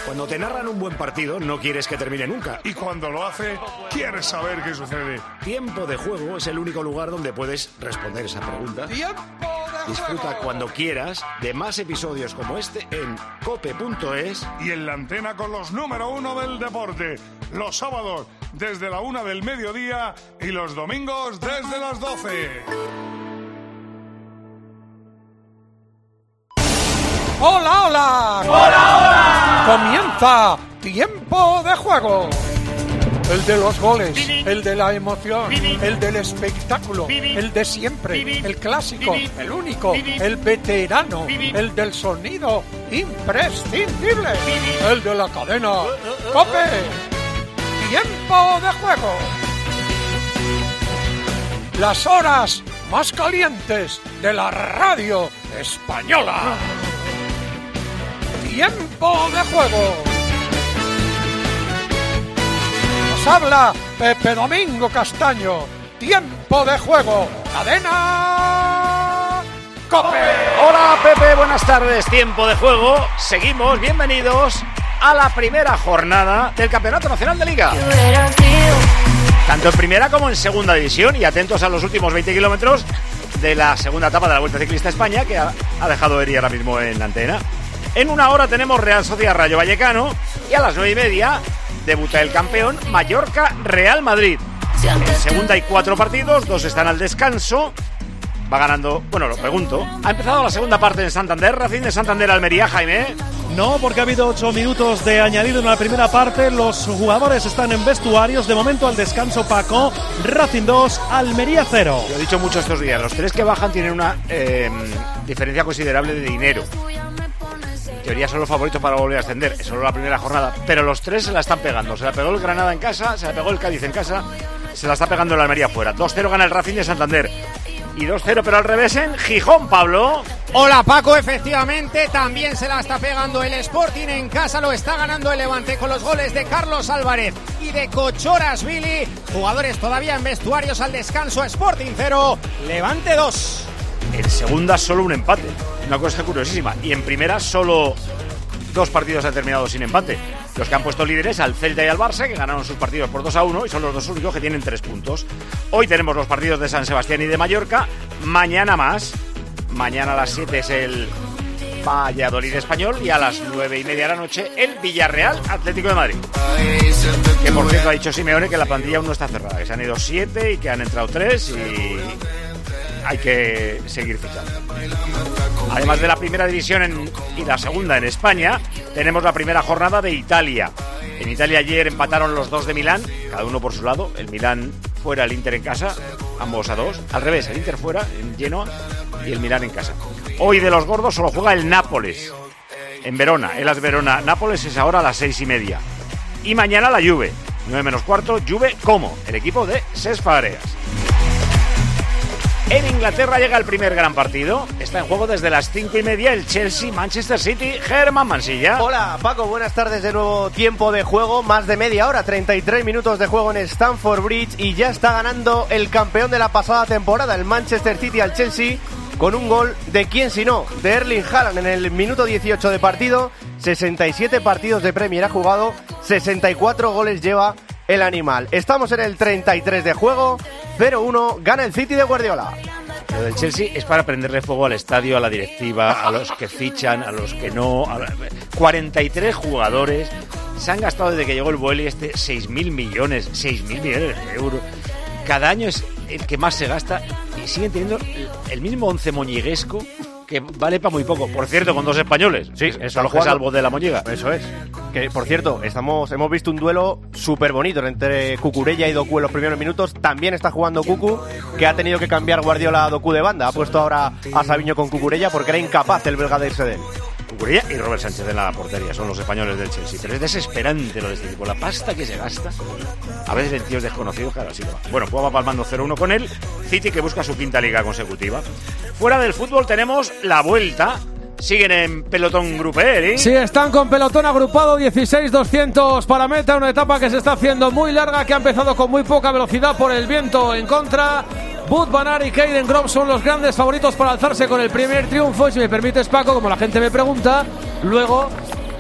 Cuando te narran un buen partido, no quieres que termine nunca. Y cuando lo hace, quieres saber qué sucede. Tiempo de Juego es el único lugar donde puedes responder esa pregunta. Disfruta cuando quieras de más episodios como este en cope.es. Y en la antena con los número 1 del deporte. Los sábados desde la 1 del mediodía y los domingos desde las 12. ¡Hola, hola! ¡Hola, hola! Comienza Tiempo de Juego. El de los goles, el de la emoción, el del espectáculo, el de siempre, el clásico, el único, el veterano, el del sonido imprescindible, el de la cadena COPE. Tiempo de Juego. Las horas más calientes de la radio española. Tiempo de Juego. Nos habla Pepe Domingo Castaño. Tiempo de Juego. Cadena COPE. Hola Pepe, buenas tardes. Tiempo de Juego. Seguimos, bienvenidos a la primera jornada del Campeonato Nacional de Liga. Tanto en primera como en segunda división. Y atentos a los últimos 20 kilómetros de la segunda etapa de la Vuelta Ciclista España, que ha dejado Eri ahora mismo en la antena. En una hora tenemos Real Sociedad Rayo Vallecano y a las 9:30 debuta el campeón Mallorca-Real Madrid. En segunda hay 4 partidos, 2 están al descanso. Va ganando, bueno, lo pregunto. ¿Ha empezado la segunda parte en Santander? Racing de Santander, Almería, Jaime. No, porque ha habido 8 minutos de añadido en la primera parte. Los jugadores están en vestuarios. De momento al descanso Paco. Racing 2, Almería 0. Lo he dicho mucho estos días. Los 3 que bajan tienen una diferencia considerable de dinero. En teoría son los favoritos para volver a ascender. Es solo la primera jornada. Pero los 3 se la están pegando. Se la pegó el Granada en casa, se la pegó el Cádiz en casa, se la está pegando el Almería fuera. 2-0 gana el Racing de Santander. Y 2-0 pero al revés en Gijón, Pablo. Hola Paco, efectivamente también se la está pegando el Sporting en casa, lo está ganando el Levante con los goles de Carlos Álvarez y de Kochorashvili. Jugadores todavía en vestuarios al descanso. Sporting 0, Levante 2. En segunda solo un empate, una cosa curiosísima. Y en primera solo 2 partidos han terminado sin empate. Los que han puesto líderes al Celta y al Barça, que ganaron sus partidos por 2-1 y son los 2 únicos que tienen 3 puntos. Hoy tenemos los partidos de San Sebastián y de Mallorca. Mañana más. Mañana a las 7 es el Valladolid Español y a las 9:30 de la noche el Villarreal Atlético de Madrid. Que por cierto ha dicho Simeone que la plantilla aún no está cerrada, que se han ido 7 y que han entrado 3 y hay que seguir fichando. Además de la primera división y la segunda en España, tenemos la primera jornada de Italia. En Italia ayer empataron los 2 de Milán, cada uno por su lado. El Milán fuera, el Inter en casa, ambos a 2. Al revés, el Inter fuera, en Genoa, y el Milán en casa. Hoy de los gordos solo juega el Nápoles, en Verona. El Hellas Verona Nápoles es ahora a las 6:30. Y mañana la Juve, 9:15, Juve como el equipo de Cesc Fabregas. En Inglaterra llega el primer gran partido. Está en juego desde las 5:30 el Chelsea-Manchester City. Germán Mansilla. Hola Paco, buenas tardes. De nuevo Tiempo de Juego. Más de media hora, 33 minutos de juego en Stamford Bridge. Y ya está ganando el campeón de la pasada temporada, el Manchester City al Chelsea, con un gol de quién si no, de Erling Haaland en el minuto 18 de partido. 67 partidos de Premier ha jugado, 64 goles lleva el animal. Estamos en el 33 de juego. 0-1, gana el City de Guardiola. Lo del Chelsea es para prenderle fuego al estadio, a la directiva, a los que fichan, a los que no. 43 jugadores. Se han gastado desde que llegó el Boehly 6.000 millones de euros. Cada año es el que más se gasta y siguen teniendo el mismo once moñiguesco que vale para muy poco. Por cierto, con 2 españoles. Sí, eso lo que salvo de la Moñiga. Eso es. Que, por cierto, hemos visto un duelo súper bonito entre Cucurella y Doku en los primeros minutos. También está jugando Cucu, que ha tenido que cambiar Guardiola a Doku de banda. Ha puesto ahora a Savinho con Cucurella porque era incapaz el belga de irse de él. Cucurella y Robert Sánchez en la portería, son los españoles del Chelsea. Pero es desesperante lo de este tipo, la pasta que se gasta. A veces en tíos desconocidos, claro, así que va. Bueno, pues va palmando 0-1 con él. City, que busca su 5ª liga consecutiva. Fuera del fútbol tenemos la Vuelta. Siguen en pelotón grupero, ¿eh? Sí, están con pelotón agrupado, 16-200 para meta, una etapa que se está haciendo muy larga, que ha empezado con muy poca velocidad por el viento en contra. Wout van Aert y Caden Grove son los grandes favoritos para alzarse con el primer triunfo. Y si me permites, Paco, como la gente me pregunta, luego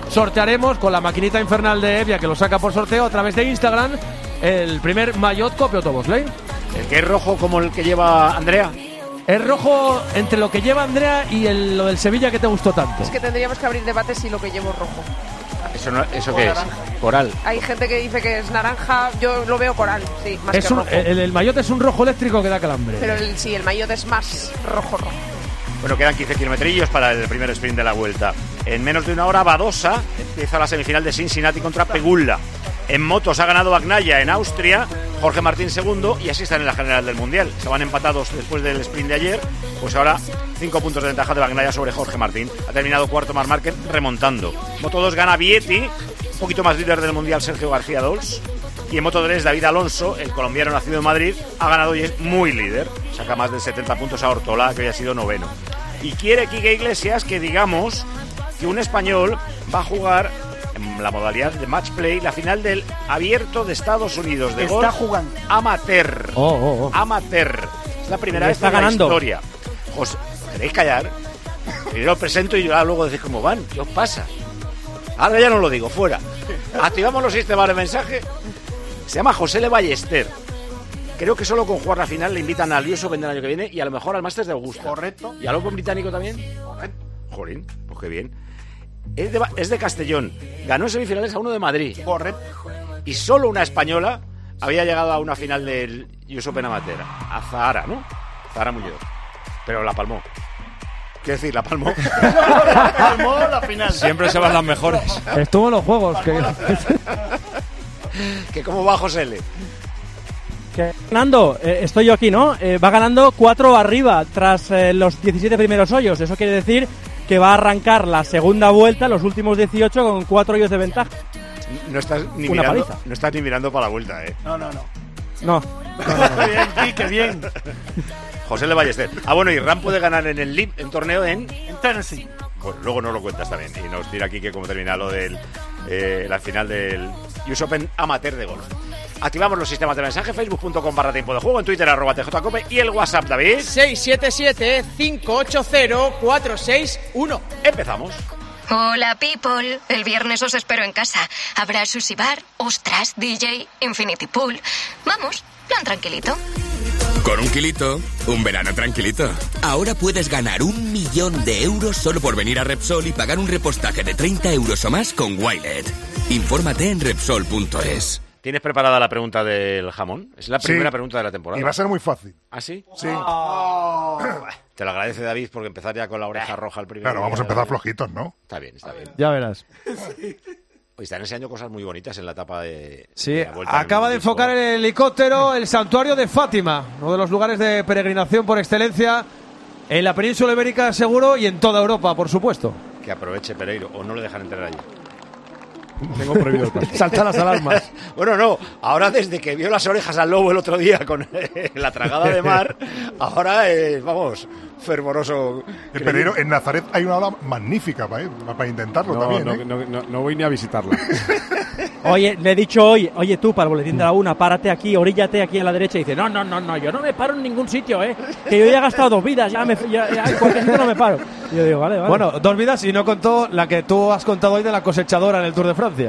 sortearemos con la maquinita infernal de Evia, que lo saca por sorteo a través de Instagram, el primer maillot Cope Autobosley. ¿El que es rojo como el que lleva Andrea? Es rojo entre lo que lleva Andrea y lo del Sevilla que te gustó tanto. Es que tendríamos que abrir debates si lo que llevo es rojo. ¿Eso qué es? Coral. Hay gente que dice que es naranja, yo lo veo coral, sí, más que rojo. El maillot es un rojo eléctrico que da calambre. Pero el maillot es más rojo. Bueno, quedan 15 kilometrillos para el primer sprint de la Vuelta. En menos de una hora, Badosa empieza la semifinal de Cincinnati contra Pegulla. En motos ha ganado Bagnaia en Austria, Jorge Martín segundo, y así están en la general del Mundial. Estaban empatados después del sprint de ayer, pues ahora 5 puntos de ventaja de Bagnaia sobre Jorge Martín. Ha terminado cuarto Marc Márquez remontando. Moto 2 gana Vietti, un poquito más líder del Mundial Sergio García Dols. Y en Moto 3 David Alonso, el colombiano nacido en Madrid, ha ganado y es muy líder. Saca más de 70 puntos a Ortola, que hoy ha sido noveno. Y quiere Quique Iglesias que digamos que un español va a jugar en la modalidad de match play la final del Abierto de Estados Unidos de golf jugando amateur. Amateur. Es la primera vez en la historia. ¿Os queréis callar? Yo lo presento y luego decís cómo van. ¿Qué os pasa? Ahora ya no lo digo, fuera. Activamos los sistemas de mensaje. Se llama José Le Ballester. Creo que solo con jugar la final le invitan al US Open del año que viene y a lo mejor al Masters de Augusta. Correcto. ¿Y al Open británico también? Correcto. Jolín, pues qué bien. Es de Castellón. Ganó en semifinales a uno de Madrid. Correcto. Y solo una española había llegado a una final del US Open Amateur. A Zahara, ¿no? Zahara Muñoz. Pero la palmó. ¿Qué decir? La palmó. Palmó la final. Siempre se van las mejores. Estuvo en los juegos. ¿Que cómo va José L? Ganando, estoy yo aquí, ¿no? Va ganando 4 arriba tras los 17 primeros hoyos. Eso quiere decir que va a arrancar la segunda vuelta, los últimos 18, con 4 hoyos de ventaja. No estás ni mirando para la vuelta, ¿eh? No. Bien, Quique, bien. José Le Ballester. Bueno, y Ram puede ganar en el LIV, en torneo en Tennessee. Pues luego nos lo cuentas también. Y nos dirá Quique cómo termina lo del la final del US Open Amateur de golf. Activamos los sistemas de mensaje, facebook.com/tiempo de juego, en Twitter @tjcope y el WhatsApp, David. 677-580-461. Empezamos. Hola, people. El viernes os espero en casa. Habrá sushi bar, ostras, DJ, infinity pool. Vamos, plan tranquilito. Con 1 kilito, un verano tranquilito. Ahora puedes ganar 1 millón de euros solo por venir a Repsol y pagar un repostaje de 30 euros o más con Wilet. Infórmate en Repsol.es. ¿Tienes preparada la pregunta del jamón? Es la primera pregunta de la temporada. Y va a ser muy fácil. ¿Ah, sí? Sí. Te lo agradece, David, porque empezar ya con la oreja roja al primer Claro, vamos a empezar flojitos, ¿no? Está bien, está bien. Ya verás. Hoy están enseñando cosas muy bonitas en la etapa de... Sí, de la vuelta acaba de enfocar el helicóptero el santuario de Fátima, uno de los lugares de peregrinación por excelencia en la península ibérica, seguro, y en toda Europa, por supuesto. Que aproveche Pereiro, o no le dejan entrar allí. Tengo prohibido el paso. Saltan las alarmas. Bueno, no, ahora desde que vio las orejas al lobo el otro día con la tragada de mar, ahora vamos, fervoroso. En Pereiro, en Nazaret hay una ola magnífica para intentarlo también. No voy ni a visitarla. Oye, le he dicho hoy, oye tú, para el boletín de la una, párate aquí, oríllate aquí a la derecha. Y dice, no, yo no me paro en ningún sitio, que yo ya he gastado 2 vidas, ya en cualquier sitio no me paro. Y yo digo, vale. Bueno, 2 vidas y no contó la que tú has contado hoy de la cosechadora en el Tour de Francia.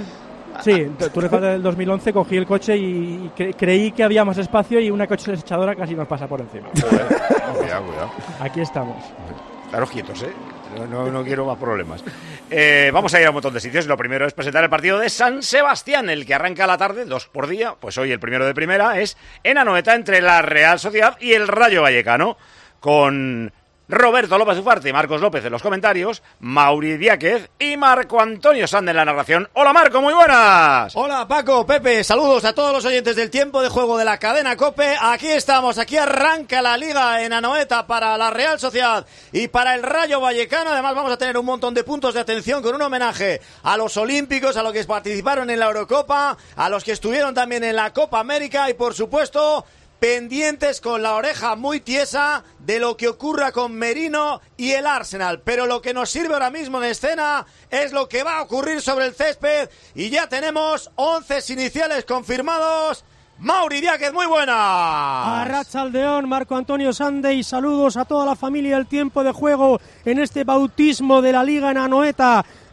Sí, Tour de Francia del 2011 cogí el coche y creí que había más espacio y una cosechadora casi nos pasa por encima. Cuidado. Aquí estamos. Estaros quietos, No quiero más problemas. Vamos a ir a un montón de sitios. Lo primero es presentar el partido de San Sebastián, el que arranca a la tarde, 2 por día. Pues hoy el primero de primera es en Anoeta entre la Real Sociedad y el Rayo Vallecano, con Roberto López Ufarte y Marcos López en los comentarios, Mauri Diáquez y Marco Antonio Sand en la narración. Hola Marco, muy buenas. Hola Paco, Pepe, saludos a todos los oyentes del tiempo de juego de la cadena COPE. Aquí estamos, aquí arranca la liga en Anoeta para la Real Sociedad y para el Rayo Vallecano. Además vamos a tener un montón de puntos de atención con un homenaje a los olímpicos, a los que participaron en la Eurocopa, a los que estuvieron también en la Copa América y por supuesto pendientes con la oreja muy tiesa de lo que ocurra con Merino y el Arsenal. Pero lo que nos sirve ahora mismo en escena es lo que va a ocurrir sobre el césped y ya tenemos 11 iniciales confirmados. Mauri Diáquez, muy buena. Arratsaldeón, Marco Antonio Sande y saludos a toda la familia del tiempo de juego en este bautismo de la Liga en Anoeta.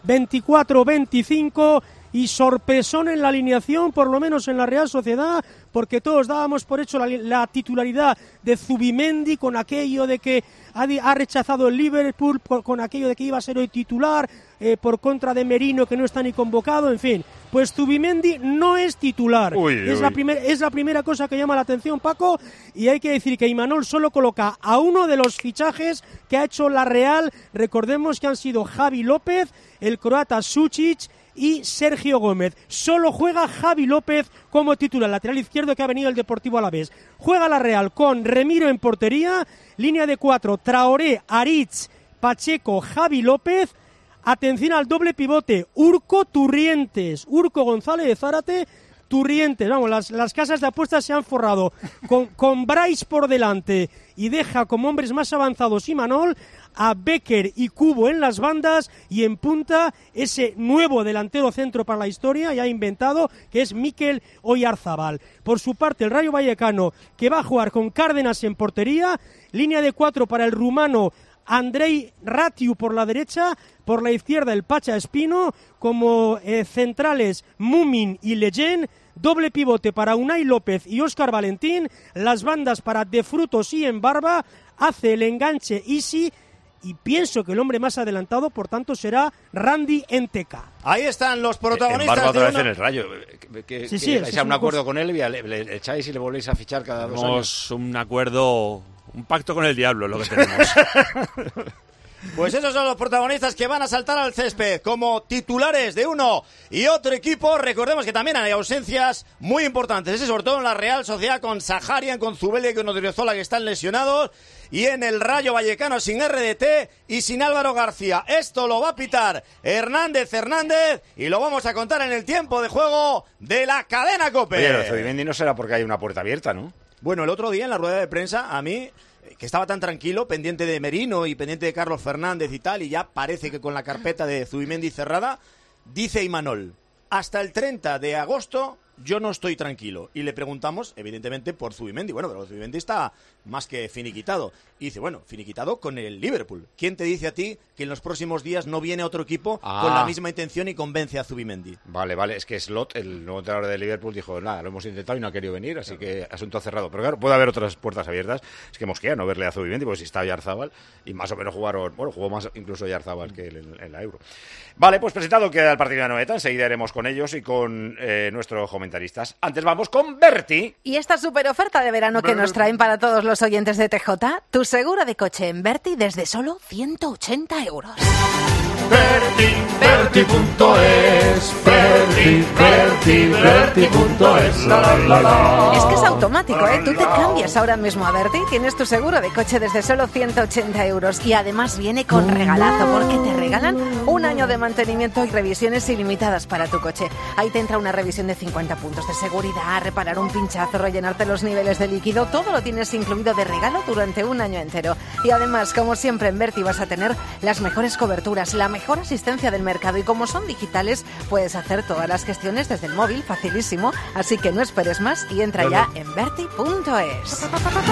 24-25 y sorpresón en la alineación, por lo menos en la Real Sociedad, porque todos dábamos por hecho la titularidad de Zubimendi con aquello de que ha rechazado el Liverpool, con aquello de que iba a ser hoy titular, por contra de Merino, que no está ni convocado, en fin. Pues Zubimendi no es titular. Es la primera cosa que llama la atención, Paco, y hay que decir que Imanol solo coloca a uno de los fichajes que ha hecho la Real. Recordemos que han sido Javi López, el croata Sučić y Sergio Gómez. Solo juega Javi López como titular, lateral izquierdo, que ha venido el Deportivo Alavés. Juega la Real con Remiro en portería, línea de 4, Traoré, Aritz, Pacheco, Javi López. Atención al doble pivote, Urco Turrientes, Urco González de Zárate, Turrientes. Vamos, las casas de apuestas se han forrado con Bryce por delante y deja como hombres más avanzados Imanol, a Becker y Cubo en las bandas, y en punta ese nuevo delantero centro para la historia ya inventado, que es Mikel Oyarzabal. Por su parte, el Rayo Vallecano, que va a jugar con Cárdenas en portería, línea de 4 para el rumano Andrei Ratiu por la derecha, por la izquierda el Pacha Espino, como centrales Mumin y Leyen, doble pivote para Unai López y Óscar Valentín, las bandas para De Frutos y Embarba, hace el enganche Isi, y pienso que el hombre más adelantado, por tanto, será Randy Enteca. Ahí están los protagonistas. Embarba otra vez en el Rayo. Sí, ¿Hay un acuerdo con él y le echáis y le volvéis a fichar cada 2 años? Un acuerdo, un pacto con el diablo, lo que tenemos. Pues esos son los protagonistas que van a saltar al césped como titulares de uno y otro equipo. Recordemos que también hay ausencias muy importantes, ese sobre todo en la Real Sociedad, con Saharian, con Zubeldia y con Odriozola, que están lesionados, y en el Rayo Vallecano sin RDT y sin Álvaro García. Esto lo va a pitar Hernández y lo vamos a contar en el tiempo de juego de la cadena COPE. Oye, lo de Zubimendi no será porque hay una puerta abierta, ¿no? Bueno, el otro día en la rueda de prensa, a mí, que estaba tan tranquilo, pendiente de Merino y pendiente de Carlos Fernández y tal, y ya parece que con la carpeta de Zubimendi cerrada, dice Imanol, hasta el 30 de agosto yo no estoy tranquilo. Y le preguntamos, evidentemente, por Zubimendi. Bueno, pero Zubimendi está más que finiquitado. Y dice, bueno, finiquitado con el Liverpool. ¿Quién te dice a ti que en los próximos días no viene otro equipo con la misma intención y convence a Zubimendi? Vale, es que Slot, el nuevo entrenador de Liverpool, dijo, nada, lo hemos intentado y no ha querido venir, así que asunto cerrado. Pero claro, puede haber otras puertas abiertas. Es que mosquea no verle a Zubimendi, porque si está Oyarzabal, y más o menos jugó más incluso Oyarzabal que en la Euro. Vale, pues presentado queda el partido de Anoeta, enseguida iremos con ellos y con nuestros comentaristas. Antes vamos con Berti. Y esta super oferta de verano que nos traen para todos los oyentes de TJ, tu seguro de coche en Berti desde solo 180 euros. Berti.es, Berti.es. Es que es automático, ¿eh? Tú te cambias ahora mismo a Berti, tienes tu seguro de coche desde solo 180 euros y además viene con regalazo, porque te regalan un año de mantenimiento y revisiones ilimitadas para tu coche. Ahí te entra una revisión de 50 puntos de seguridad, reparar un pinchazo, rellenarte los niveles de líquido, todo lo tienes incluido de regalo durante un año entero. Y además, como siempre en Berti vas a tener las mejores coberturas, la mejor asistencia del mercado, y como son digitales puedes hacer todas las gestiones desde el móvil, facilísimo, así que no esperes más y entra ya en Berti.es.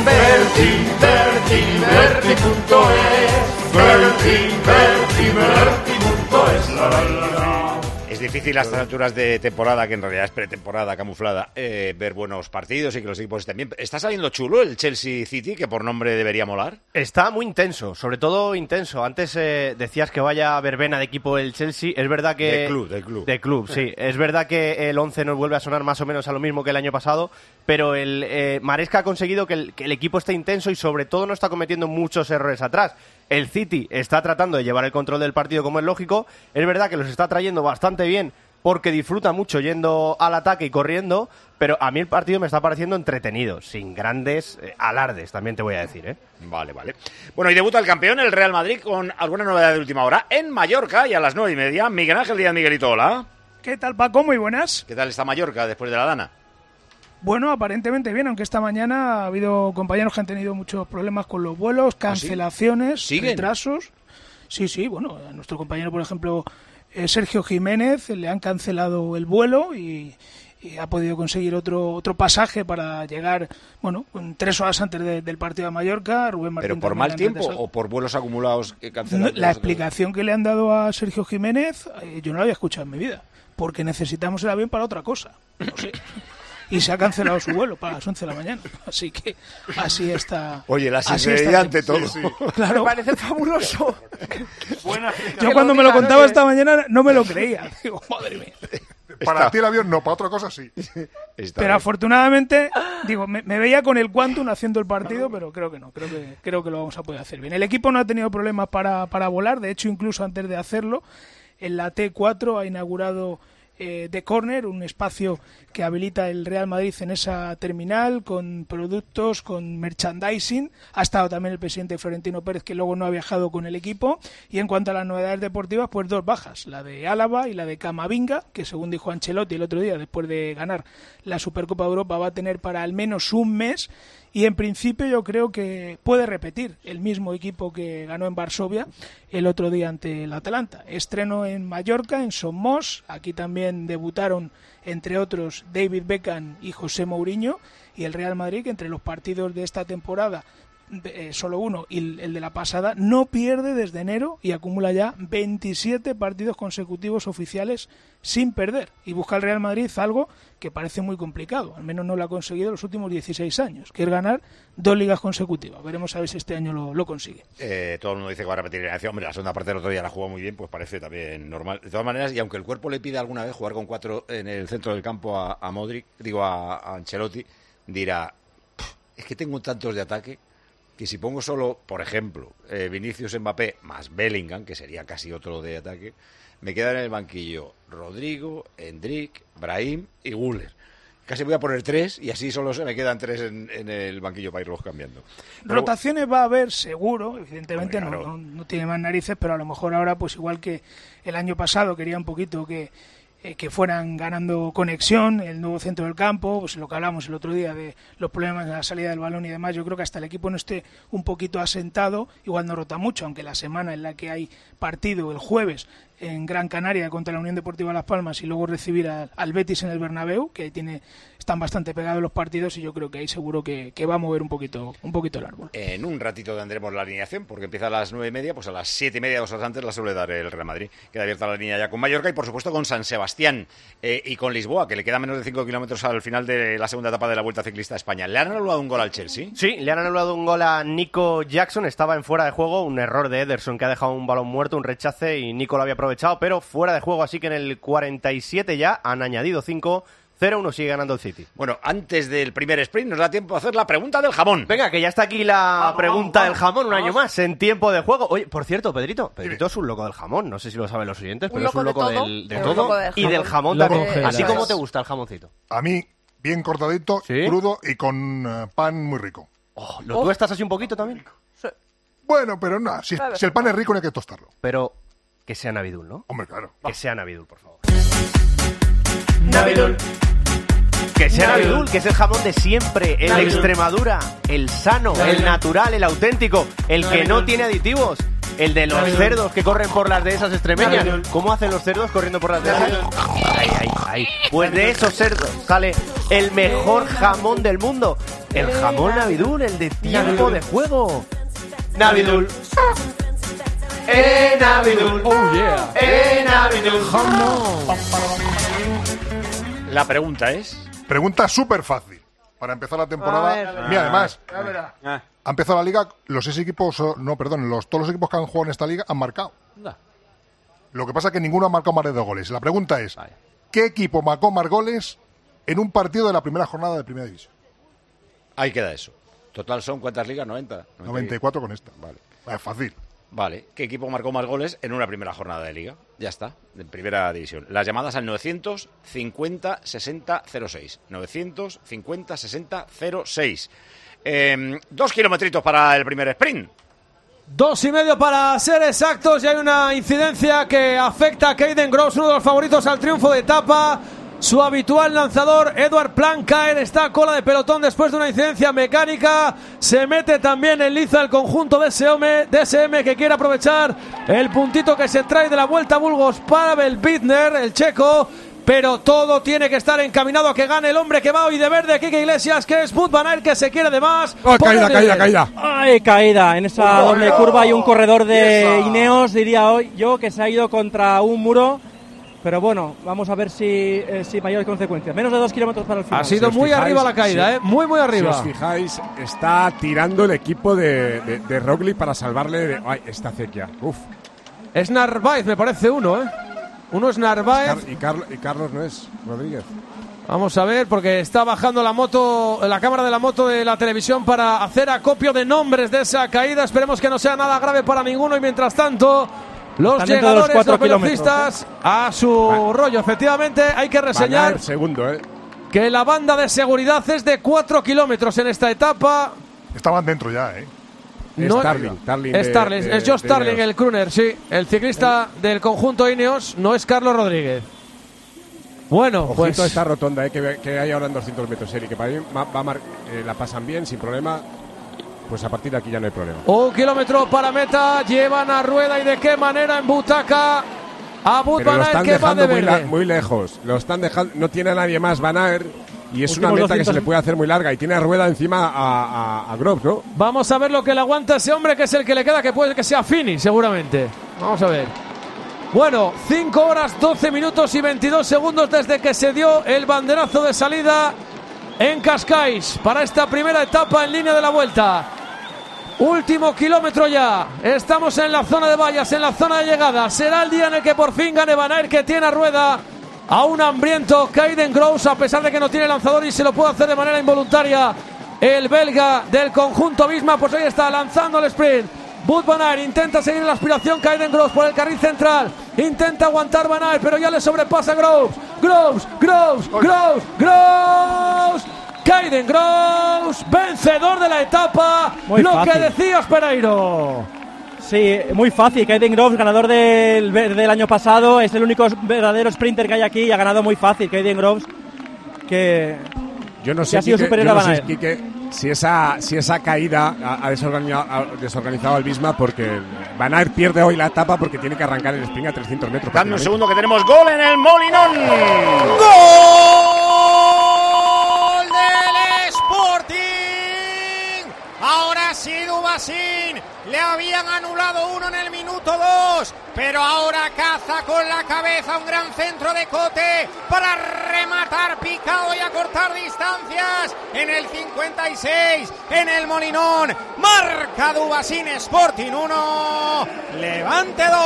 Berti.es. Es difícil a estas alturas de temporada, que en realidad es pretemporada camuflada, ver buenos partidos y que los equipos estén bien. ¿Está saliendo chulo el Chelsea City, que por nombre debería molar? Está muy intenso, sobre todo intenso. Antes decías que vaya verbena de equipo el Chelsea. Es verdad que... De club, sí. Es verdad que el 11 nos vuelve a sonar más o menos a lo mismo que el año pasado, pero el Maresca ha conseguido que el equipo esté intenso y sobre todo no está cometiendo muchos errores atrás. El City está tratando de llevar el control del partido como es lógico. Es verdad que los está trayendo bastante bien porque disfruta mucho yendo al ataque y corriendo, pero a mí el partido me está pareciendo entretenido, sin grandes alardes, también te voy a decir, ¿eh? Vale. Bueno, y debuta el campeón, el Real Madrid, con alguna novedad de última hora en Mallorca, y a las 9:30. Miguel Ángel Díaz, Miguelito, hola. ¿Qué tal, Paco? Muy buenas. ¿Qué tal está Mallorca después de la Dana? Bueno, aparentemente bien, aunque esta mañana ha habido compañeros que han tenido muchos problemas con los vuelos, cancelaciones, retrasos. Sí, bueno, a nuestro compañero, por ejemplo, Sergio Jiménez, le han cancelado el vuelo y y ha podido conseguir otro pasaje para llegar, bueno, 3 horas antes del partido de Mallorca. Rubén Martín. ¿Pero por mal tiempo o por vuelos acumulados cancelados? La explicación que le han dado a Sergio Jiménez, yo no la había escuchado en mi vida, porque necesitamos el avión para otra cosa, no sé. Y se ha cancelado su vuelo para las 11 de la mañana. Así que así está. Oye, la sinceridad ante todo. Sí. Claro. Me parece fabuloso. Yo cuando me lo contaba esta mañana no me lo creía. Digo, madre mía. Para ti el avión no, para otra cosa sí. Pero afortunadamente, digo, me veía con el Quantum haciendo el partido, pero creo que no. Creo que lo vamos a poder hacer bien. El equipo no ha tenido problemas para volar. De hecho, incluso antes de hacerlo, en la T4 ha inaugurado The Corner, un espacio que habilita el Real Madrid en esa terminal, con productos, con merchandising. Ha estado también el presidente Florentino Pérez, que luego no ha viajado con el equipo. Y en cuanto a las novedades deportivas, pues 2 bajas, la de Álava y la de Camavinga, que según dijo Ancelotti el otro día, después de ganar la Supercopa de Europa, va a tener para al menos un mes. Y en principio yo creo que puede repetir el mismo equipo que ganó en Varsovia el otro día ante el Atalanta. Estreno en Mallorca, en Somos. Aquí también debutaron, entre otros, David Beckham y José Mourinho. Y el Real Madrid, que entre los partidos de esta temporada, solo uno y el de la pasada, no pierde desde enero y acumula ya 27 partidos consecutivos oficiales sin perder. Y busca el Real Madrid algo que parece muy complicado, al menos no lo ha conseguido en los últimos 16 años, que es ganar 2 ligas consecutivas. Veremos a ver si este año lo consigue. Todo el mundo dice que va a repetir la acción. Hombre, la segunda parte del otro día la jugó muy bien, pues parece también normal. De todas maneras, y aunque el cuerpo le pida alguna vez jugar con 4 en el centro del campo a Modric, a Ancelotti, dirá, es que tengo tantos de ataque que si pongo solo, por ejemplo, Vinicius, Mbappé más Bellingham, que sería casi otro de ataque, me quedan en el banquillo Rodrigo, Endrick, Brahim y Güler. Casi voy a poner 3 y así solo se me quedan 3 en el banquillo para irlos cambiando. Rotaciones va a haber seguro, evidentemente. Hombre, claro. no tiene más narices, pero a lo mejor ahora, pues igual que el año pasado, quería un poquito que fueran ganando conexión, el nuevo centro del campo, pues lo que hablamos el otro día de los problemas de la salida del balón y demás. Yo creo que hasta el equipo no esté un poquito asentado, igual no rota mucho, aunque la semana en la que hay partido el jueves en Gran Canaria contra la Unión Deportiva Las Palmas y luego recibir al Betis en el Bernabéu, que están bastante pegados los partidos, y yo creo que ahí seguro que va a mover un poquito el árbol. En un ratito tendremos la alineación, porque empieza a las 9:30, pues a las 7:30, 2 horas antes, la suele dar el Real Madrid. Queda abierta la línea ya con Mallorca y por supuesto con San Sebastián y con Lisboa, que le queda menos de 5 kilómetros al final de la segunda etapa de la Vuelta Ciclista a España. ¿Le han anulado un gol al Chelsea? Sí, le han anulado un gol a Nico Jackson, estaba en fuera de juego, un error de Ederson que ha dejado un balón muerto, un rechace, y Nico lo había aprovechado, pero fuera de juego, así que en el 47 ya han añadido 5. 0-1 sigue ganando el City. Bueno, antes del primer sprint nos da tiempo a hacer la pregunta del jamón. Venga, que ya está aquí la pregunta del jamón un año más en tiempo de juego. Oye, por cierto, Pedrito es un loco del jamón. No sé si lo saben los oyentes, pero es un loco de todo y del jamón también. Así como te gusta el jamoncito. A mí, bien cortadito, ¿sí? Crudo y con pan muy rico. ¿Lo tuestas así un poquito también? Sí. Bueno, pero no, si el pan es rico no hay que tostarlo. Pero que sea Navidul, ¿no? Hombre, claro. Que sea Navidul, por favor. Navidul. Que sea Navidul, que es el jamón de siempre, el de Extremadura, el sano, el natural, el auténtico, el que no tiene aditivos, el de los cerdos que corren por las dehesas extremeñas. ¿Cómo hacen los cerdos corriendo por las dehesas? Ay. Pues de esos cerdos sale el mejor jamón del mundo, el jamón Navidul, el de tiempo de juego. Navidul. Navidul. Oh yeah. Navidul. La pregunta es... Pregunta súper fácil. Para empezar la temporada... Mira, además, ha empezado la liga, los 6 equipos... todos los equipos que han jugado en esta liga han marcado. Lo que pasa es que ninguno ha marcado más de 2 goles. La pregunta es, ¿qué equipo marcó más goles en un partido de la primera jornada de Primera División? Ahí queda eso. Total son, ¿cuántas ligas? 90. 94 con esta. Vale. Es fácil. Vale, ¿qué equipo marcó más goles en una primera jornada de Liga? Ya está, de Primera División. Las llamadas al 950-60-06. 950-60-06. 2 kilometritos para el primer sprint. 2,5 para ser exactos, y hay una incidencia que afecta a Kaden Groves, uno de los favoritos al triunfo de etapa. Su habitual lanzador, Edward Plancaer, está a cola de pelotón después de una incidencia mecánica. Se mete también en liza el conjunto de DSM, que quiere aprovechar el puntito que se trae de la Vuelta a Burgos. Pavel Bittner, el checo, pero todo tiene que estar encaminado a que gane el hombre que va hoy de verde, Quique Iglesias, que es Wout van Aert, que se quiere de más. Caída. Ay, caída. En esa doble curva hay un corredor de Ineos, diría hoy yo, que se ha ido contra un muro. Pero bueno, vamos a ver si mayores consecuencias. Menos de 2 kilómetros para el final. Ha sido muy arriba la caída, muy arriba. Si os fijáis, está tirando el equipo de Roglic para salvarle. Ay, esta acequia. Uf. Es Narváez, me parece uno, Uno es Narváez. Y Carlos no es Rodríguez. Vamos a ver, porque está bajando la cámara de la moto de la televisión para hacer acopio de nombres de esa caída. Esperemos que no sea nada grave para ninguno. Y mientras tanto, los llegadores, los velocistas, a su rollo. Efectivamente, hay que reseñar que la banda de seguridad es de 4 kilómetros en esta etapa. Estaban dentro ya, Es Josh Starling, el crooner, sí. El ciclista del conjunto Ineos, no es Carlos Rodríguez. Bueno, ojito pues esta rotonda que hay ahora en 200 metros, Eri, que para mí la pasan bien, sin problema. Pues a partir de aquí ya no hay problema. 1 kilómetro para meta, llevan a Rueda y de qué manera en butaca a Wout van Aert, que va de verde. Muy lejos, lo están dejando, no tiene a nadie más Van Aert y es una meta que se le puede hacer muy larga y tiene a Rueda encima a Groves, ¿no? Vamos a ver lo que le aguanta ese hombre, que es el que le queda, que puede que sea Fini seguramente. Vamos a ver. Bueno, 5 horas, 12 minutos y 22 segundos desde que se dio el banderazo de salida en Cascais para esta primera etapa en línea de la vuelta. Último kilómetro ya. Estamos en la zona de vallas, en la zona de llegada. Será el día en el que por fin gane Van Aert, que tiene a Rueda a un hambriento Caden Groves, a pesar de que no tiene lanzador y se lo puede hacer de manera involuntaria el belga del conjunto Visma. Pues ahí está, lanzando el sprint. Wout van Aert intenta seguir la aspiración. Caden Groves por el carril central. Intenta aguantar Van Aert, pero ya le sobrepasa Groves. Caden Groves, vencedor de la etapa. Muy lo fácil. Que decías, Pereiro. Sí, muy fácil. Caden Groves, ganador del año pasado, es el único verdadero sprinter que hay aquí y ha ganado muy fácil. Caden Groves, que yo no sé, ha sido superior a Van Aert. Si esa caída ha desorganizado al Visma, porque Van Aert pierde hoy la etapa porque tiene que arrancar el sprint a 300 metros. Dame un segundo que tenemos gol en el Molinón. ¡Gol del Sporting! Ahora sí, Dubasín. Le habían anulado uno en el minuto 2, pero ahora caza con la cabeza un gran centro de Cote para rematar picado y acortar distancias en el 56, en el Molinón. Marca Dubasín, Sporting 1, Levante 2.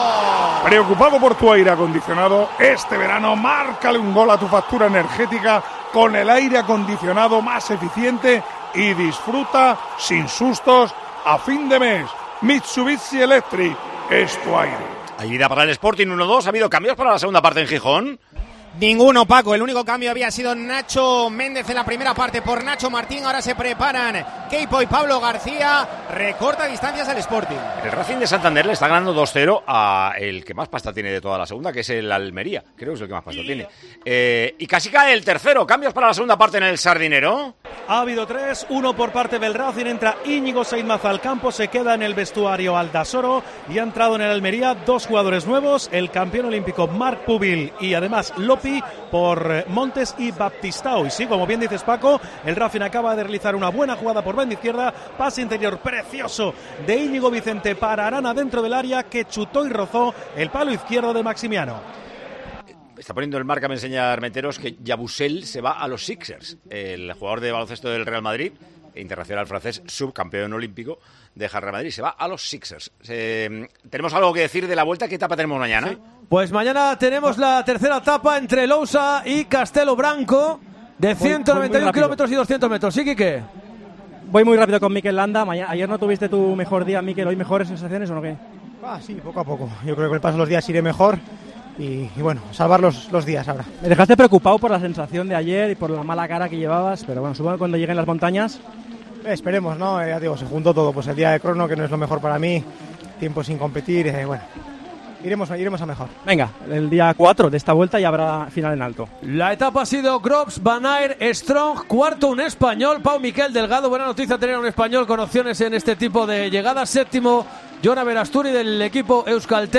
Preocupado por tu aire acondicionado, este verano márcale un gol a tu factura energética con el aire acondicionado más eficiente y disfruta sin sustos a fin de mes. Mitsubishi Electric es tu aire. Hay ida para el Sporting 1-2. ¿Ha habido cambios para la segunda parte en Gijón? Ninguno, Paco. El único cambio había sido Nacho Méndez en la primera parte por Nacho Martín. Ahora se preparan Keipo y Pablo García. Recorta distancias al Sporting. El Racing de Santander le está ganando 2-0 a el que más pasta tiene de toda la segunda, que es el Almería. Creo que es el que más pasta tiene. Y casi cae el tercero. ¿Cambios para la segunda parte en el Sardinero? Ha habido 3, uno por parte del Racing. Entra Íñigo Sainz al campo, se queda en el vestuario Aldasoro y ha entrado en el Almería 2 jugadores nuevos, el campeón olímpico Marc Pubil y además Lopi por Montes y Baptistao. Y sí, como bien dices, Paco, el Racing acaba de realizar una buena jugada por banda izquierda, pase interior precioso de Íñigo Vicente para Arana dentro del área, que chutó y rozó el palo izquierdo de Maximiano. Está poniendo el marca, me enseña Armenteros, que Yabusel se va a los Sixers, el jugador de baloncesto del Real Madrid, internacional francés, subcampeón olímpico de Real Madrid, se va a los Sixers. ¿Tenemos algo que decir de la vuelta? ¿Qué etapa tenemos mañana? Sí. Pues mañana tenemos la tercera etapa entre Lousa y Castelo Branco, de 191 kilómetros y 200 metros. ¿Sí, Quique? Voy muy rápido con Mikel Landa. Ayer no tuviste tu mejor día, Mikel. ¿Hoy mejores sensaciones o no qué? Sí, poco a poco. Yo creo que el paso de los días iré mejor. Y bueno, salvar los días ahora. Me dejaste preocupado por la sensación de ayer y por la mala cara que llevabas, pero bueno, supongo que cuando lleguen las montañas... Esperemos, ¿no? Ya digo, se juntó todo, pues el día de crono, que no es lo mejor para mí, tiempo sin competir, bueno, iremos a mejor. Venga, el día 4 de esta vuelta ya habrá final en alto. La etapa ha sido Groves, Van Aert, Strong, cuarto un español, Pau Miquel Delgado. Buena noticia tener un español con opciones en este tipo de llegadas. Séptimo, Jona Verasturi del equipo Euskaltel.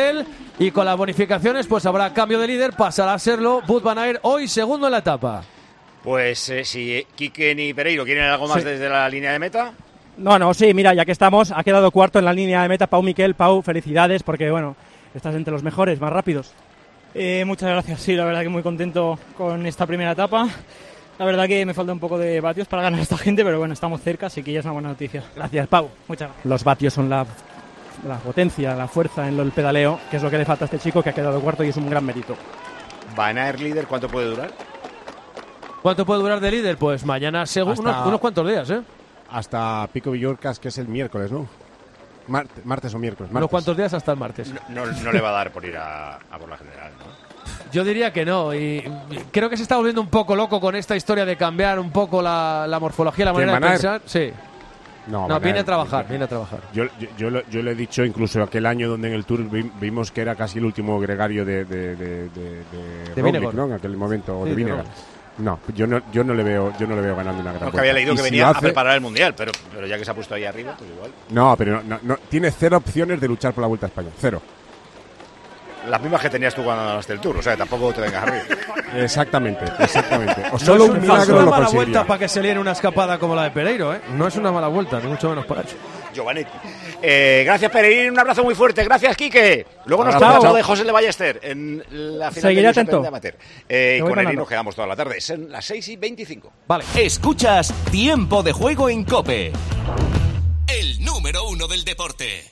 Y con las bonificaciones, pues habrá cambio de líder, pasará a serlo Wout van Aert, hoy segundo en la etapa. Pues si Quique ni Pereiro quieren algo más desde la línea de meta. No, sí, mira, ya que estamos, ha quedado cuarto en la línea de meta Pau Miquel. Pau, felicidades, porque bueno, estás entre los mejores, más rápidos. Muchas gracias, sí, la verdad que muy contento con esta primera etapa. La verdad que me falta un poco de vatios para ganar a esta gente, pero bueno, estamos cerca, así que ya es una buena noticia. Gracias, Pau. Muchas gracias. Los vatios son la potencia, la fuerza en el pedaleo, que es lo que le falta a este chico, que ha quedado cuarto y es un gran mérito. Van Aert líder, ¿cuánto puede durar? ¿Cuánto puede durar de líder? Pues mañana, unos cuantos días, ¿eh? Hasta Pico Villorcas, que es el miércoles, ¿no? Martes o miércoles. Unos cuantos días hasta el martes. No le va a dar por ir a por la general, ¿no? Yo diría que no, y creo que se está volviendo un poco loco con esta historia de cambiar un poco la morfología, la manera de pensar. Sí. No, viene a trabajar, viene a trabajar. Yo lo he dicho incluso aquel año donde en el Tour vimos que era casi el último gregario de Roglic, ¿no? En aquel momento, o de Vinegar. No, yo no le veo ganando una gran vuelta. Que había leído que venía a preparar el Mundial, pero ya que se ha puesto ahí arriba, pues igual. No, pero no, tiene 0 opciones de luchar por la Vuelta a España, 0. Las mismas que tenías tú cuando ganaste el Tour, o sea, tampoco te vengas arriba. Exactamente. O solo un milagro lo conseguiría. No es una mala vuelta para que se liene una escapada como la de Pereiro, ¿eh? No es una mala vuelta, ni mucho menos para eso. Giovanetti. Gracias, Pereiro, un abrazo muy fuerte. Gracias, Quique. Luego nos toca lo de José de Ballester en la final Seguiré del atento. de Amateur. Y con Eri nos quedamos toda la tarde. Son las 6:25. Vale. Escuchas Tiempo de Juego en COPE. El número 1 del deporte.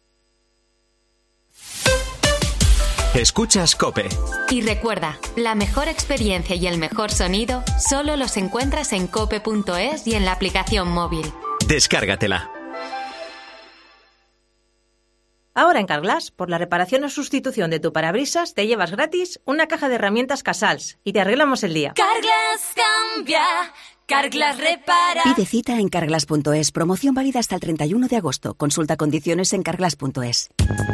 Escuchas COPE. Y recuerda, la mejor experiencia y el mejor sonido solo los encuentras en cope.es y en la aplicación móvil. Descárgatela. Ahora en Carglass, por la reparación o sustitución de tu parabrisas, te llevas gratis una caja de herramientas Casals y te arreglamos el día. Carglass cambia, Carglass repara. Pide cita en carglass.es. Promoción válida hasta el 31 de agosto. Consulta condiciones en carglass.es.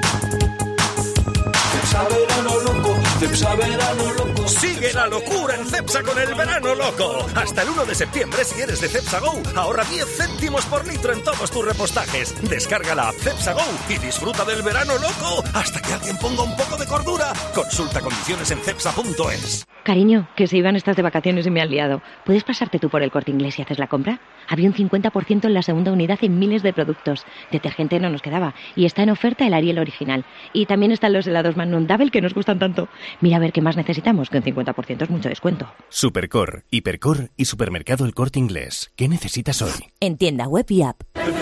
Sigue la locura en Cepsa con el verano loco. Hasta el 1 de septiembre, si eres de Cepsa Go, ahorra 10 céntimos por litro en todos tus repostajes. Descarga la app Cepsa Go y disfruta del verano loco hasta que alguien ponga un poco de cordura. Consulta condiciones en cepsa.es. Cariño, que se iban estas de vacaciones y me han liado. ¿Puedes pasarte tú por el Corte Inglés y haces la compra? Había un 50% en la segunda unidad en miles de productos. Detergente no nos quedaba. Y está en oferta el Ariel original. Y también están los helados Magnum Double que nos gustan tanto. Mira a ver qué más necesitamos, que un 50% es mucho descuento. Supercor, Hipercor y Supermercado El Corte Inglés. ¿Qué necesitas hoy? En tienda web y app. Hay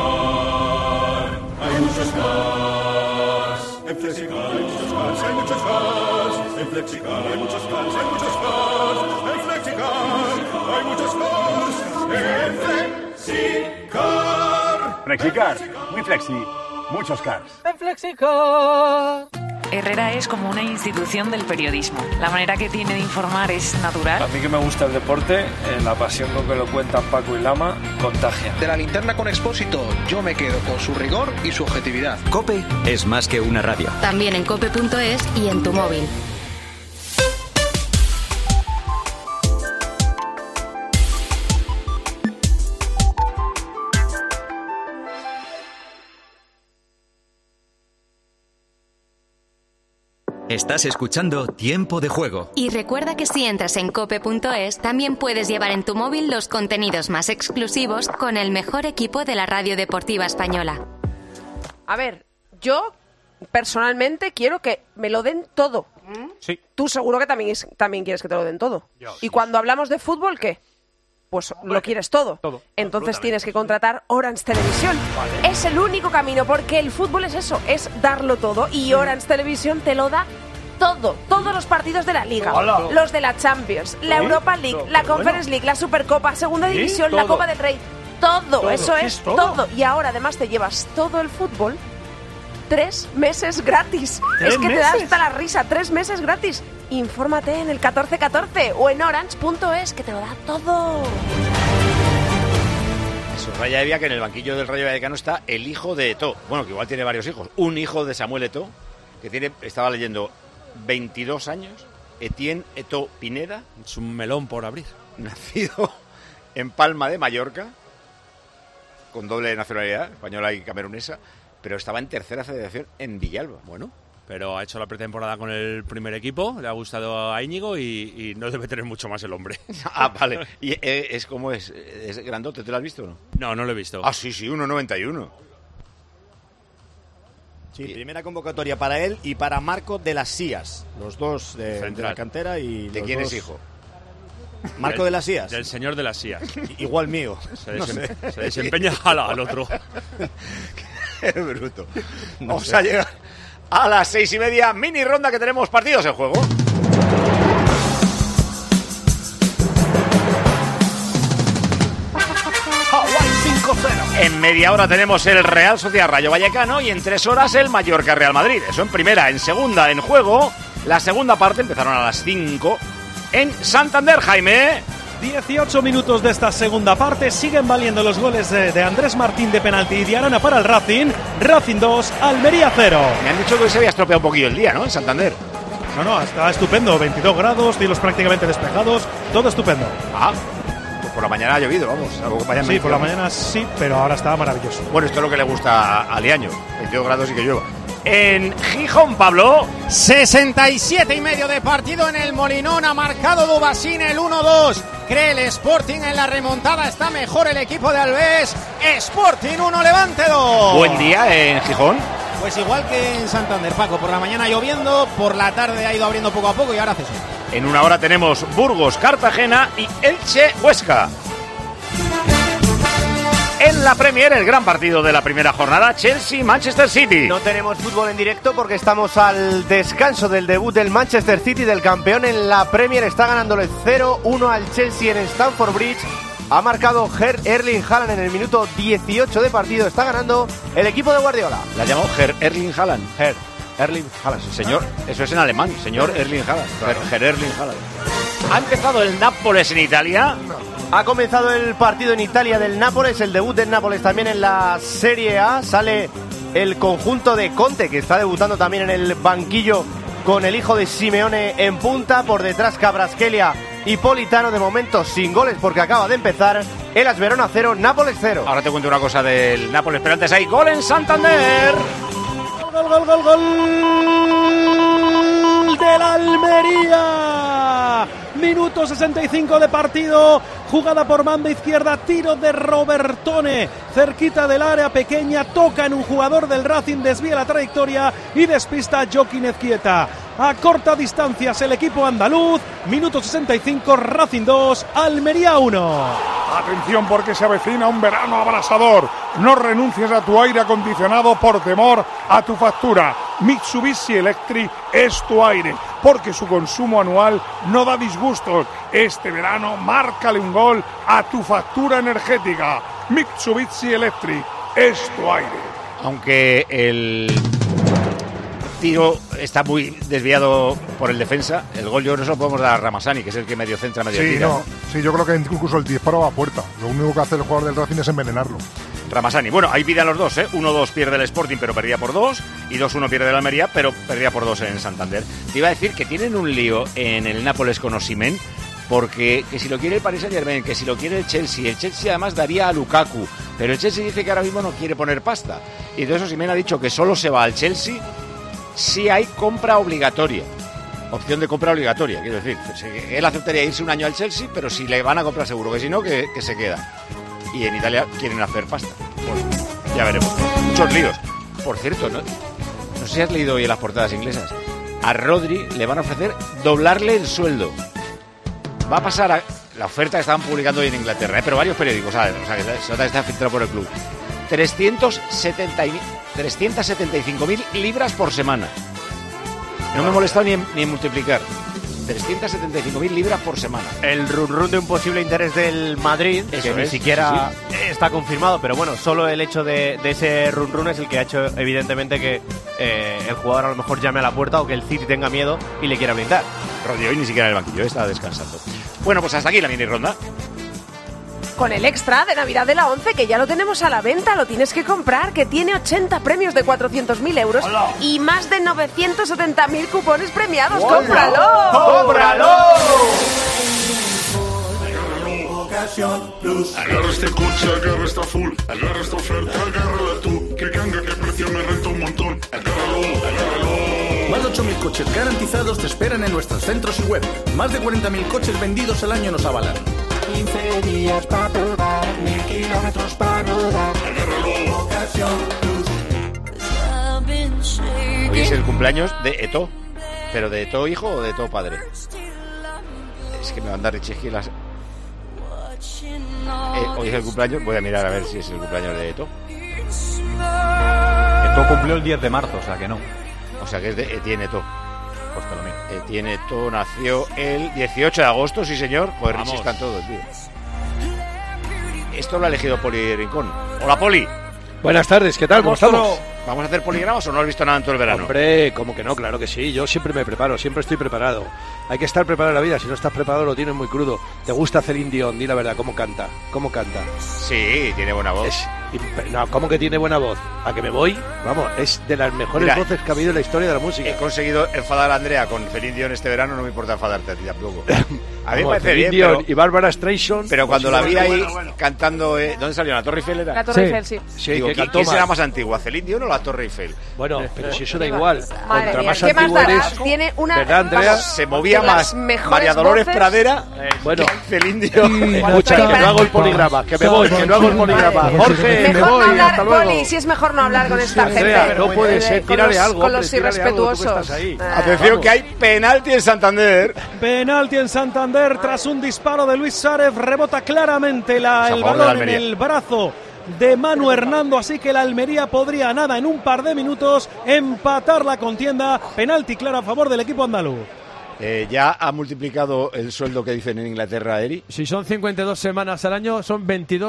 muchos cars. En Flexicar hay muchos cars, hay muchos cars. En Flexicar hay muchos cars, hay muchos cars. En Flexicar hay muchos cars. En Flexicar. Flexicar, muy flexi, muchos cars. En Flexicar. Herrera es como una institución del periodismo. La manera que tiene de informar es natural. A mí que me gusta el deporte, la pasión con que lo cuentan Paco y Lama, contagia. De la linterna con Expósito, yo me quedo con su rigor y su objetividad. COPE es más que una radio. También en cope.es y en tu móvil. Estás escuchando Tiempo de Juego. Y recuerda que si entras en cope.es, también puedes llevar en tu móvil los contenidos más exclusivos con el mejor equipo de la radio deportiva española. A ver, yo personalmente quiero que me lo den todo. Sí. Tú seguro que también quieres que te lo den todo. Y cuando hablamos de fútbol, ¿qué? Pues lo quieres todo. Entonces tienes que contratar Orange Televisión. Vale. Es el único camino, porque el fútbol es eso, es darlo todo. Y Orange Televisión te lo da todo. Todos los partidos de la Liga. Hola. Los de la Champions, la Europa League, la Conference League, la Supercopa, Segunda División, la Copa del Rey. Todo. Eso es todo. Y ahora además te llevas todo el fútbol 3 meses gratis. Es que te da hasta la risa, 3 meses gratis. Infórmate en el 1414 o en orange.es, que te lo da todo. Subraya Evia que en el banquillo del Rayo Vallecano está el hijo de Eto'o. Bueno, que igual tiene varios hijos. Un hijo de Samuel Eto'o, que tiene, estaba leyendo, 22 años. Etienne Eto'o Pineda. Es un melón por abrir. Nacido en Palma de Mallorca, con doble nacionalidad, española y camerunesa, pero estaba en tercera federación en Villalba. Bueno, pero ha hecho la pretemporada con el primer equipo, le ha gustado a Íñigo y no debe tener mucho más el hombre. Ah, vale. ¿Y es como es grandote? ¿Te lo has visto o no? No, no lo he visto. Ah, sí, 1,91. Sí, primera convocatoria para él y para Marco de las Sías, los dos de la cantera. Y ¿de quién es hijo? Marco de las Sías. Del señor de las Sías. Igual mío. Se desempeña al otro. Qué bruto. Vamos a llegar a las 6:30, mini ronda que tenemos partidos en juego. En media hora tenemos el Real Sociedad Rayo Vallecano y en 3 horas el Mallorca Real Madrid. Eso en primera. En segunda, en juego, la segunda parte empezaron a las 5 en Santander, Jaime. 18 minutos de esta segunda parte. Siguen valiendo los goles de Andrés Martín de penalti y de Arana para el Racing. Racing 2, Almería 0. Me han dicho que hoy se había estropeado un poquillo el día, ¿no? En Santander. No, está estupendo. 22 grados, cielos prácticamente despejados. Todo estupendo. Ah, pues por la mañana ha llovido, vamos. Sí, por la mañana sí, pero ahora está maravilloso. Bueno, esto es lo que le gusta a Liaño. 22 grados y que llueva. En Gijón, Pablo. 67,5 de partido en el Molinón. Ha marcado Dubasín el 1-2. Cree el Sporting en la remontada. Está mejor el equipo de Alves. Sporting 1, Levante 2. Buen día en Gijón. Pues igual que en Santander, Paco. Por la mañana lloviendo, por la tarde ha ido abriendo poco a poco y ahora hace sol. En una hora tenemos Burgos, Cartagena y Elche, Huesca. En la Premier, el gran partido de la primera jornada, Chelsea-Manchester City. No tenemos fútbol en directo porque estamos al descanso del debut del Manchester City, del campeón en la Premier. Está ganándole 0-1 al Chelsea en Stamford Bridge. Ha marcado Erling Haaland en el minuto 18 de partido. Está ganando el equipo de Guardiola. ¿La llamó Erling Haaland? Erling Haaland. Señor, eso es en alemán. Señor Erling Haaland. Claro. Erling Haaland. ¿Ha empezado el Nápoles en Italia? Ha comenzado el partido en Italia del Nápoles, el debut del Nápoles también en la Serie A. Sale el conjunto de Conte, que está debutando también en el banquillo con el hijo de Simeone en punta. Por detrás Kvaratskhelia y Politano, de momento sin goles porque acaba de empezar. Hellas Verona 0, Nápoles 0. Ahora te cuento una cosa del Nápoles, pero antes hay gol en Santander. Gol del Almería. Minuto 65 de partido. Jugada por banda izquierda, tiro de Robertone, cerquita del área pequeña, toca en un jugador del Racing, desvía la trayectoria y despista a Joaquín Ezquieta. A corta distancia el equipo andaluz. Minuto 65, Racing 2, Almería 1. Atención porque se avecina un verano abrasador. No renuncies a tu aire acondicionado por temor a tu factura. Mitsubishi Electric es tu aire, porque su consumo anual no da disgustos. Este verano márcale un gol a tu factura energética. Mitsubishi Electric es tu aire. Aunque el tiro está muy desviado por el defensa, el gol yo no se lo podemos dar a Ramazani, que es el que medio centra, medio tira. Sí, yo creo que incluso el disparo va a puerta. Lo único que hace el jugador del Racing es envenenarlo. Ramazani, bueno, ahí pide a los dos, 1-2 pierde el Sporting, pero perdía por 2, y 2-1 pierde el Almería, pero perdía por 2 en Santander. Te iba a decir que tienen un lío en el Nápoles con Osimhen, porque que si lo quiere el Paris Saint-Germain, que si lo quiere el Chelsea además daría a Lukaku, pero el Chelsea dice que ahora mismo no quiere poner pasta, y entonces Osimhen ha dicho que solo se va al Chelsea si hay compra obligatoria. Opción de compra obligatoria, quiero decir, él aceptaría irse un año al Chelsea, pero si le van a comprar seguro, que si no, que se queda. Y en Italia quieren hacer pasta. Bueno, ya veremos. Muchos líos. Por cierto, no sé si has leído hoy en las portadas inglesas. A Rodri le van a ofrecer doblarle el sueldo. Va a pasar a la oferta que estaban publicando hoy en Inglaterra, pero varios periódicos, ¿sabes? O sea, que está filtrado por el club. 375.000 libras por semana. No me he molestado ni en multiplicar. 375.000 libras por semana. El run de un posible interés del Madrid, que ni siquiera está confirmado, pero bueno, solo el hecho de ese run es el que ha hecho evidentemente que el jugador a lo mejor llame a la puerta o que el City tenga miedo y le quiera blindar. Rodri hoy ni siquiera en el banquillo, está descansando. Bueno, pues hasta aquí la mini ronda. Con el extra de Navidad de la 11, que ya lo tenemos a la venta, lo tienes que comprar, que tiene 80 premios de 400.000 euros y más de 970.000 cupones premiados. ¡Hola! ¡Cómpralo! ¡Cómpralo! Agarra este coche, agarra esta full, agarra esta oferta, agárrala tú, que canga, que precio me renta un montón. Agárralo, agárralo. Más de 8.000 coches garantizados te esperan en nuestros centros y web. Más de 40.000 coches vendidos al año nos avalan. 15 días para probar, 1000 kilómetros para rodar. Ocasión Plus. Hoy es el cumpleaños de Eto'o. ¿Pero de Eto'o hijo o de Eto'o padre? Es que me van a dar chisquilas. Hoy es el cumpleaños. Voy a mirar a ver si es el cumpleaños de Eto'o. Eto'o cumplió el 10 de marzo, o sea que no. O sea que es de Etienne Eto'o. Pues te lo miro. Etienne Eto'o nació el 18 de agosto, sí señor. Pues Vamos. Richie están todos, tío. Esto lo ha elegido Poli Rincón. Hola, Poli. Buenas tardes, ¿qué tal? ¿Cómo estamos? ¿Vamos a hacer poligramas o no has visto nada en todo el verano? Hombre, ¿cómo que no? Claro que sí, yo siempre me preparo, siempre estoy preparado. Hay que estar preparado en la vida, si no estás preparado lo tienes muy crudo. ¿Te gusta Celine Dion? Di la verdad, ¿cómo canta? ¿Cómo canta? Sí, tiene buena voz. No, ¿cómo que tiene buena voz? ¿A que me voy? Vamos, es de las mejores voces que ha habido en la historia de la música. He conseguido enfadar a Andrea con Celine Dion este verano, no me importa enfadarte a ti tampoco. A mí me parece Celine bien, Dion pero... y Barbara Streisand. Pero cuando pues la sí, vi ahí bueno. cantando... ¿Dónde salió? ¿La Torre Eiffel era? La Torre Eiffel, sí. Sí, Digo, que cantó ¿quién será más. más antigua, Celine Dion o la Torre Eiffel? Bueno, pero si eso da igual. Madre Contra mía, más ¿qué más antiguo dará? eres... Tiene una... ¿Verdad, Andrea? vamos, Se movía de las más mejores María Dolores voces. Pradera Bueno, que Celine Dion. Escucha, que no hago el poligrama, que me voy, que no hago el poligrama. Jorge, me Mejor voy, no hablar, hasta luego. Poli, si es mejor no hablar con esta Andrea, gente. no puede ser, Con tírale los- algo, con los hombre, tírale algo, tú que irrespetuosos. estás ahí. Atención Vamos. que hay penalti en Santander. Penalti en Santander tras un disparo de Luis Suárez. Rebota claramente el favor de la balón en Almería. el brazo de Manu Hernando, así que la Almería podría nada en un par de minutos empatar la contienda. Penalti claro a favor del equipo andaluz. Ya ha multiplicado el sueldo que dicen en Inglaterra, Eri. Si son 52 semanas al año, son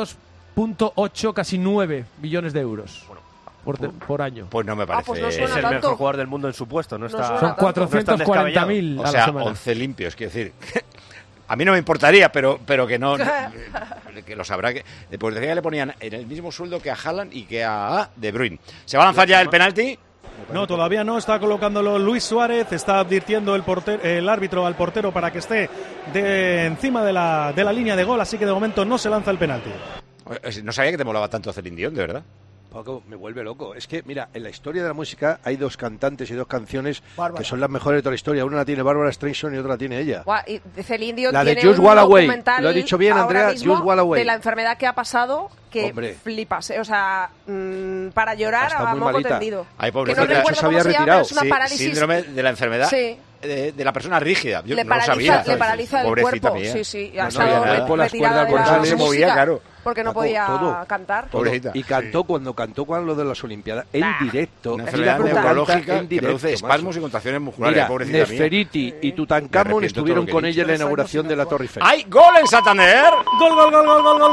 22.8, casi 9 millones de euros por año. Pues no me parece. pues no Es suena el tanto. mejor jugador del mundo en su puesto, no está. suena Son tanto. 440.000 O a la sea, semana. 11 limpios, quiero decir. A mí no me importaría, pero que no. Que lo sabrá. Pues decía que le ponían en el mismo sueldo que a Haaland y que a De Bruyne. ¿Se va a lanzar ya el penalti? No, todavía no, está colocándolo Luis Suárez, está advirtiendo el árbitro al portero para que esté encima de la línea de gol, así que de momento no se lanza el penalti. No sabía que te molaba tanto Celine Dion, de verdad. Paco, me vuelve loco. Es que, mira, en la historia de la música hay dos cantantes y dos canciones que son las mejores de toda la historia. Una la tiene Barbara Streisand y otra la tiene ella. Guau, y Celine Dion La de tiene Just un Walk Away. documental Lo he dicho bien, ahora Andrea, mismo Just Walk Away. de la enfermedad que ha pasado que Hombre. flipas, o sea, para llorar Está a muy moco malita. tendido. Ay, Que no pobrecita. recuerdo se cómo había se llama, retirado. pero es una Sí, parálisis. síndrome de la enfermedad Sí. de la persona rígida. Yo Le no lo paraliza, sabía. le paraliza el Pobrecita cuerpo. mía. Sí, sí. No Ha sabía estado nada. Por las retirada cuerdas de la vocales. Se movía, música claro. porque no Paco, podía todo. cantar. Pobrecita. Y cantó cuando lo de las Olimpiadas en directo. Una Mira enfermedad cómo canta neurológica en que directo, produce espasmos macho. y contracciones musculares. Mira, Pobrecita mía. Nefertiti y Me Tutankamón arrepiento estuvieron todo lo que con he ella en la dicho. inauguración de la Torre Eiffel. ¡Hay gol en Santander! Gol, gol, gol, gol, gol, gol,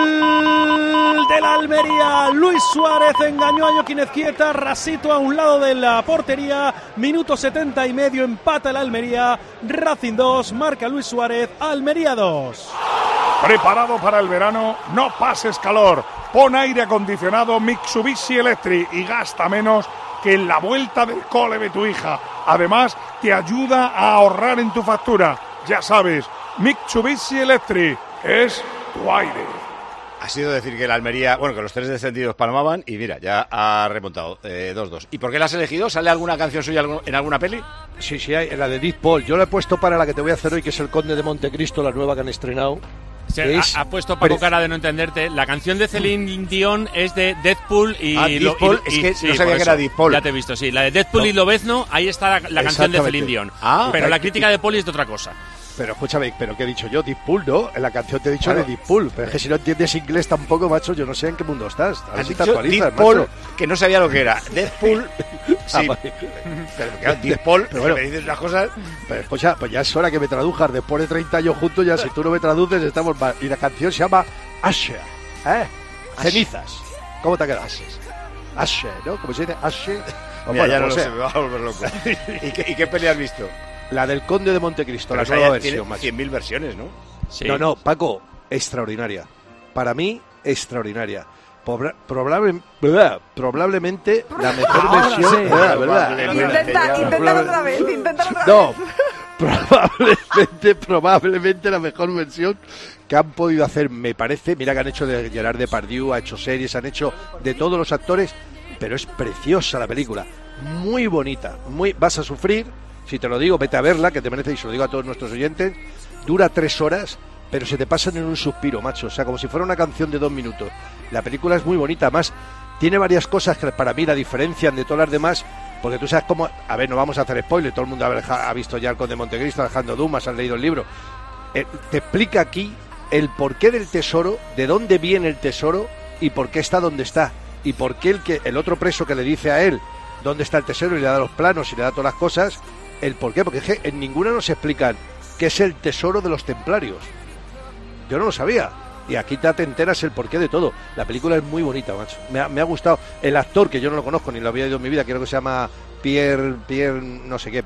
gol de la Almería. Luis Suárez engañó a Joaquín Ezquieta, rasito a un lado de la portería. Minuto 70 y medio, empata el Almería. Racing 2, marca Luis Suárez, Almería 2. Preparado para el verano, no pases calor. Pon aire acondicionado Mitsubishi Electric y gasta menos que en la vuelta del cole de tu hija. Además, te ayuda a ahorrar en tu factura. Ya sabes, Mitsubishi Electric es tu aire. Ha sido decir que la Almería, bueno, que los tres descendidos palmaban y mira, ya ha remontado 2-2. ¿Y por qué la has elegido? ¿Sale alguna canción suya en alguna peli? Sí, sí, hay, la de Deep Paul. Yo la he puesto para la que te voy a hacer hoy, que es El Conde de Montecristo, la nueva que han estrenado. Ha puesto Paco cara de no entenderte. La canción de Celine Dion es de Deadpool y... Deadpool, es que no sabía que era Deadpool. Ya te he visto, sí. La de Deadpool y Lobezno, ahí está la canción de Celine Dion. Pero la crítica de Poli es de otra cosa. Pero escúchame, ¿pero qué he dicho yo? Deep Pool, ¿no? En la canción te he dicho de Deep Pool. Pero es que si no entiendes inglés tampoco, macho, yo no sé en qué mundo estás. A ver Has si te dicho actualizas, Deadpool, macho. que no sabía lo que era. Deadpool, sí. Vale. Pero claro, Deadpool, Pero bueno, me dices unas cosas... Pues ya es hora que me tradujas. Después de 30 años juntos, ya si tú no me traduces, estamos mal. Y la canción se llama Asher, ¿eh? Cenizas. ¿Cómo te ha quedado? Asher, ¿no? ¿Cómo se dice? Asher. Mira, ya no lo sé, me va a volver loco. ¿Y qué peli has visto? La del Conde de Montecristo, Pero la nueva tiene versión, macho. 100.000 versiones, ¿no? Sí. No, Paco, extraordinaria. Para mí, extraordinaria. Probablemente la mejor versión. Sí. Intenta otra vez. No, probablemente la mejor versión que han podido hacer, me parece. Mira que han hecho de Gerard Depardieu, ha hecho series, han hecho de todos los actores, pero es preciosa la película. muy bonita. Vas a sufrir, si te lo digo, vete a verla, que te merece, y se lo digo a todos nuestros oyentes. Dura 3 horas, pero se te pasan en un suspiro, macho. O sea, como si fuera una canción de 2 minutos. La película es muy bonita, además tiene varias cosas que para mí la diferencian de todas las demás, porque tú sabes cómo... A ver, no vamos a hacer spoiler, todo el mundo ha visto ya El Conde de Montecristo, Alejandro Dumas, han leído el libro. Te explica aquí el porqué del tesoro, de dónde viene el tesoro y por qué está donde está. Y por qué el otro preso que le dice a él dónde está el tesoro y le da los planos y le da todas las cosas, el por qué, porque es que en ninguna nos explican qué es el tesoro de los templarios. Yo no lo sabía. Y aquí te enteras el porqué de todo. La película es muy bonita, macho. Me ha gustado. El actor, que yo no lo conozco ni lo había oído en mi vida, creo que se llama Pierre no sé qué,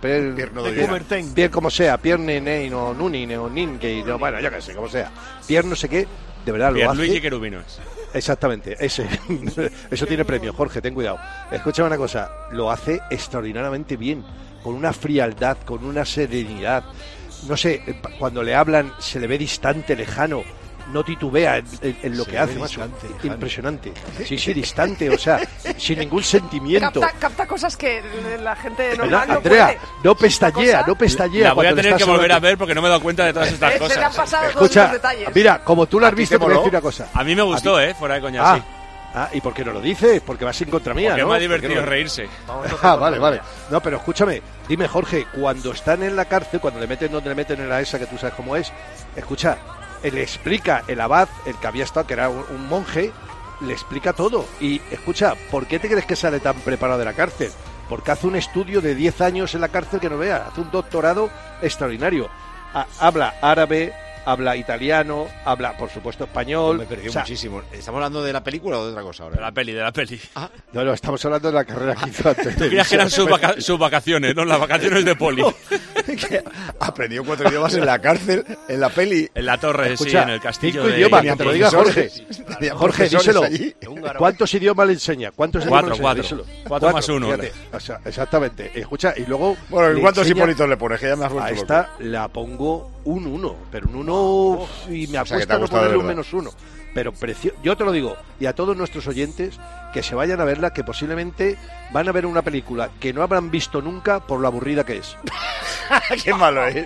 Pierre como sea, Pierre Nene o Nunin o Ninke, no, bueno, yo qué sé, como sea. Pierre no sé qué, de verdad Pierre lo hace. Luigi Cherubino es. Exactamente, ese. Eso tiene premio, Jorge, ten cuidado. Escúchame una cosa, lo hace extraordinariamente bien, con una frialdad, con una serenidad. No sé, cuando le hablan se le ve distante, lejano. No titubea en lo que hace, macho. Impresionante. Sí, distante, o sea, sin ningún sentimiento. Capta cosas que la gente normal no Andrea, puede. no pestañea. La voy a tener que volver a ver porque no me he dado cuenta de todas estas cosas. Se le han pasado Escucha, todos los detalles. Mira, como tú lo has visto, te voy a decir una cosa. A mí me gustó, fuera de coña, sí. ¿Y por qué no lo dices? Porque vas en contra mía, porque ¿no? me ha divertido reírse. Vale. No, pero escúchame, dime, Jorge, cuando están en la cárcel, cuando le meten donde le meten en la esa, que tú sabes cómo es, escucha, le explica el abad, el que había estado, que era un monje, le explica todo. Y escucha, ¿por qué te crees que sale tan preparado de la cárcel? Porque hace un estudio de 10 años en la cárcel que no vea, hace un doctorado extraordinario. Habla árabe, habla italiano, habla, por supuesto, español. Me perdió muchísimo. ¿Estamos hablando de la película o de otra cosa ahora? De la peli. No, estamos hablando de la carrera que hizo antes. Tú creías que eran sus vacaciones, ¿no? Las vacaciones de Poli. Aprendió 4 idiomas en la cárcel, en la peli. En la torre, escucha, en el castillo. 5 idiomas, que te lo diga Jorge. Jorge, díselo. Allí. ¿Cuántos idiomas le enseña? ¿Cuántos idiomas le enseña? 4 más 1. Exactamente. Escucha, y luego... Bueno, ¿cuántos hipólitos le pones? Que ya me has vuelto a esta la pongo un 1, pero un 1... y me apuesta a no ponerle un -1. Pero yo te lo digo, y a todos nuestros oyentes, que se vayan a verla, que posiblemente van a ver una película que no habrán visto nunca por lo aburrida que es. ¡Qué malo es!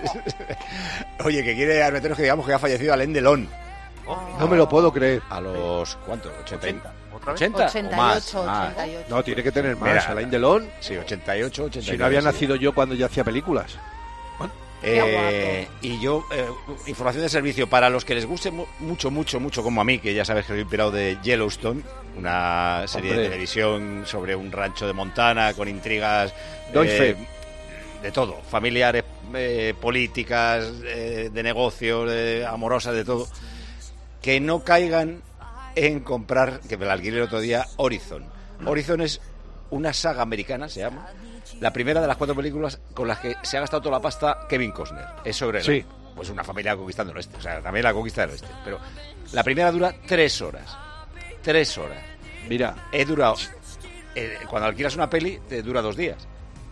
Oye, que quiere admitirnos que digamos que ha fallecido Alain Delon. No me lo puedo creer. ¿A los cuántos? 80. 88, más. 88. No, tiene que tener más. Mira, Alain Delon. Sí, 88, 89. Si no había nacido yo cuando ya hacía películas. Y yo, información de servicio para los que les guste mucho como a mí, que ya sabes que soy inspirado de Yellowstone, una serie de televisión sobre un rancho de Montana con intrigas de todo, familiares, políticas, de negocios, amorosas, de todo, que no caigan en comprar, que me la alquilé el otro día, Horizon. Horizon es una saga americana, se llama. La primera de las 4 películas con las que se ha gastado toda la pasta Kevin Costner. Es sobre pues una familia conquistando el oeste. O sea, también la conquista del oeste. Pero la primera dura 3 horas. 3 horas. Mira. He durado... cuando alquilas una peli, te dura 2 días.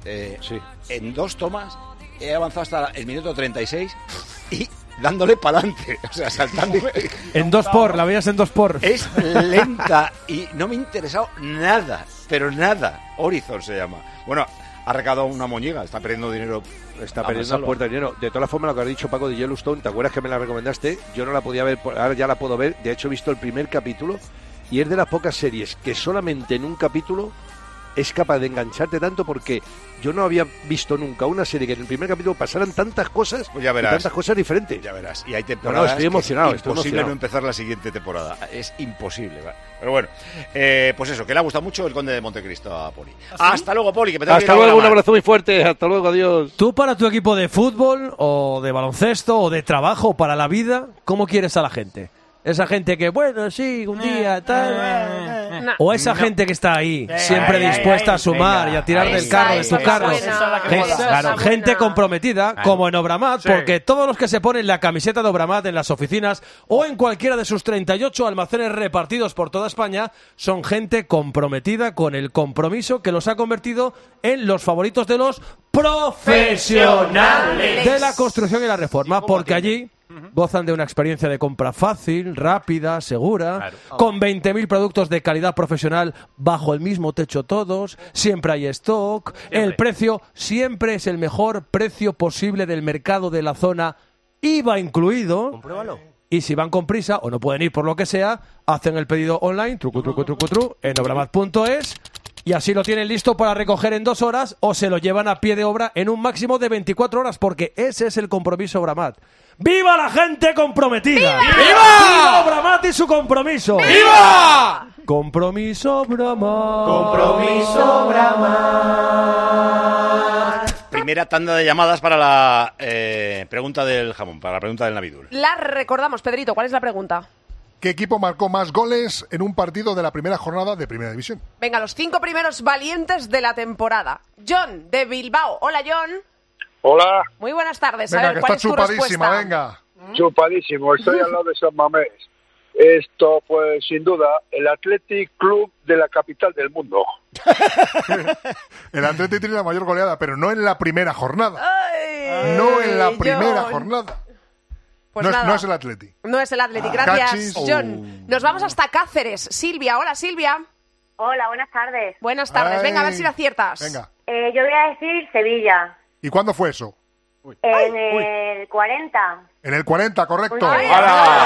En 2 tomas he avanzado hasta el minuto 36 y dándole para adelante. O sea, saltándome. En 2x, la veías en 2x. Es lenta y no me ha interesado nada. Pero nada. Horizon se llama. Bueno, ha recaudado una moñiga, está perdiendo dinero. Está perdiendo a puerta de dinero. De todas formas, lo que ha dicho Paco de Yellowstone, ¿te acuerdas que me la recomendaste? Yo no la podía ver, ahora ya la puedo ver. De hecho, he visto el primer capítulo y es de las pocas series que solamente en un capítulo es capaz de engancharte tanto, porque yo no había visto nunca una serie que en el primer capítulo pasaran tantas cosas, pues ya verás, y tantas cosas diferentes. Ya verás. Y hay temporadas. No, estoy emocionado. Es imposible no empezar la siguiente temporada. Es imposible. ¿Vale? Pero bueno, pues eso, que le ha gustado mucho El Conde de Montecristo a Poli. ¿Sí? Hasta luego, Poli. Que me hasta luego, un abrazo muy fuerte. Hasta luego, adiós. Tú, para tu equipo de fútbol o de baloncesto o de trabajo, para la vida, ¿cómo quieres a la gente? Esa gente que, bueno, sí, un día, tal... O esa gente que está ahí, siempre dispuesta a sumar y a tirar del carro, de su carro. Claro, gente comprometida, como en Obramat, porque todos los que se ponen la camiseta de Obramat en las oficinas o en cualquiera de sus 38 almacenes repartidos por toda España, son gente comprometida con el compromiso que los ha convertido en los favoritos de los profesionales de la construcción y la reforma, porque allí Gozan de una experiencia de compra fácil, rápida, segura, con 20.000 productos de calidad profesional bajo el mismo techo todos, siempre hay stock, el precio siempre es el mejor precio posible del mercado de la zona, IVA incluido. Compruébalo. Y si van con prisa o no pueden ir por lo que sea, hacen el pedido online, en obramat.es, y así lo tienen listo para recoger en 2 horas o se lo llevan a pie de obra en un máximo de 24 horas, porque ese es el compromiso Obramat. ¡Viva la gente comprometida! ¡Viva! ¡Viva Obramat y su compromiso! ¡Viva! Compromiso Obramat. Compromiso Obramat. Primera tanda de llamadas para la pregunta del jamón, para la pregunta del Navidul. La recordamos, Pedrito, ¿cuál es la pregunta? ¿Qué equipo marcó más goles en un partido de la primera jornada de Primera División? Venga, los 5 primeros valientes de la temporada. John, de Bilbao. Hola, John. Hola. Muy buenas tardes. Venga, a ver, que ¿cuál está es tu chupadísima, respuesta? venga. Chupadísimo, estoy al lado de San Mamés. Esto, pues, sin duda, el Athletic Club de la capital del mundo. El Athletic tiene la mayor goleada, pero no en la primera jornada. No en la primera jornada. Pues no, nada. no es el Athletic. No es el Athletic. Gracias, Cachis. John. Nos vamos hasta Cáceres. Silvia. Hola, Silvia. Hola, buenas tardes. Buenas tardes. Venga, a ver si lo aciertas. Venga. Yo voy a decir Sevilla. ¿Y cuándo fue eso? En el 40. En el 40, correcto. Ay, ¡Hala!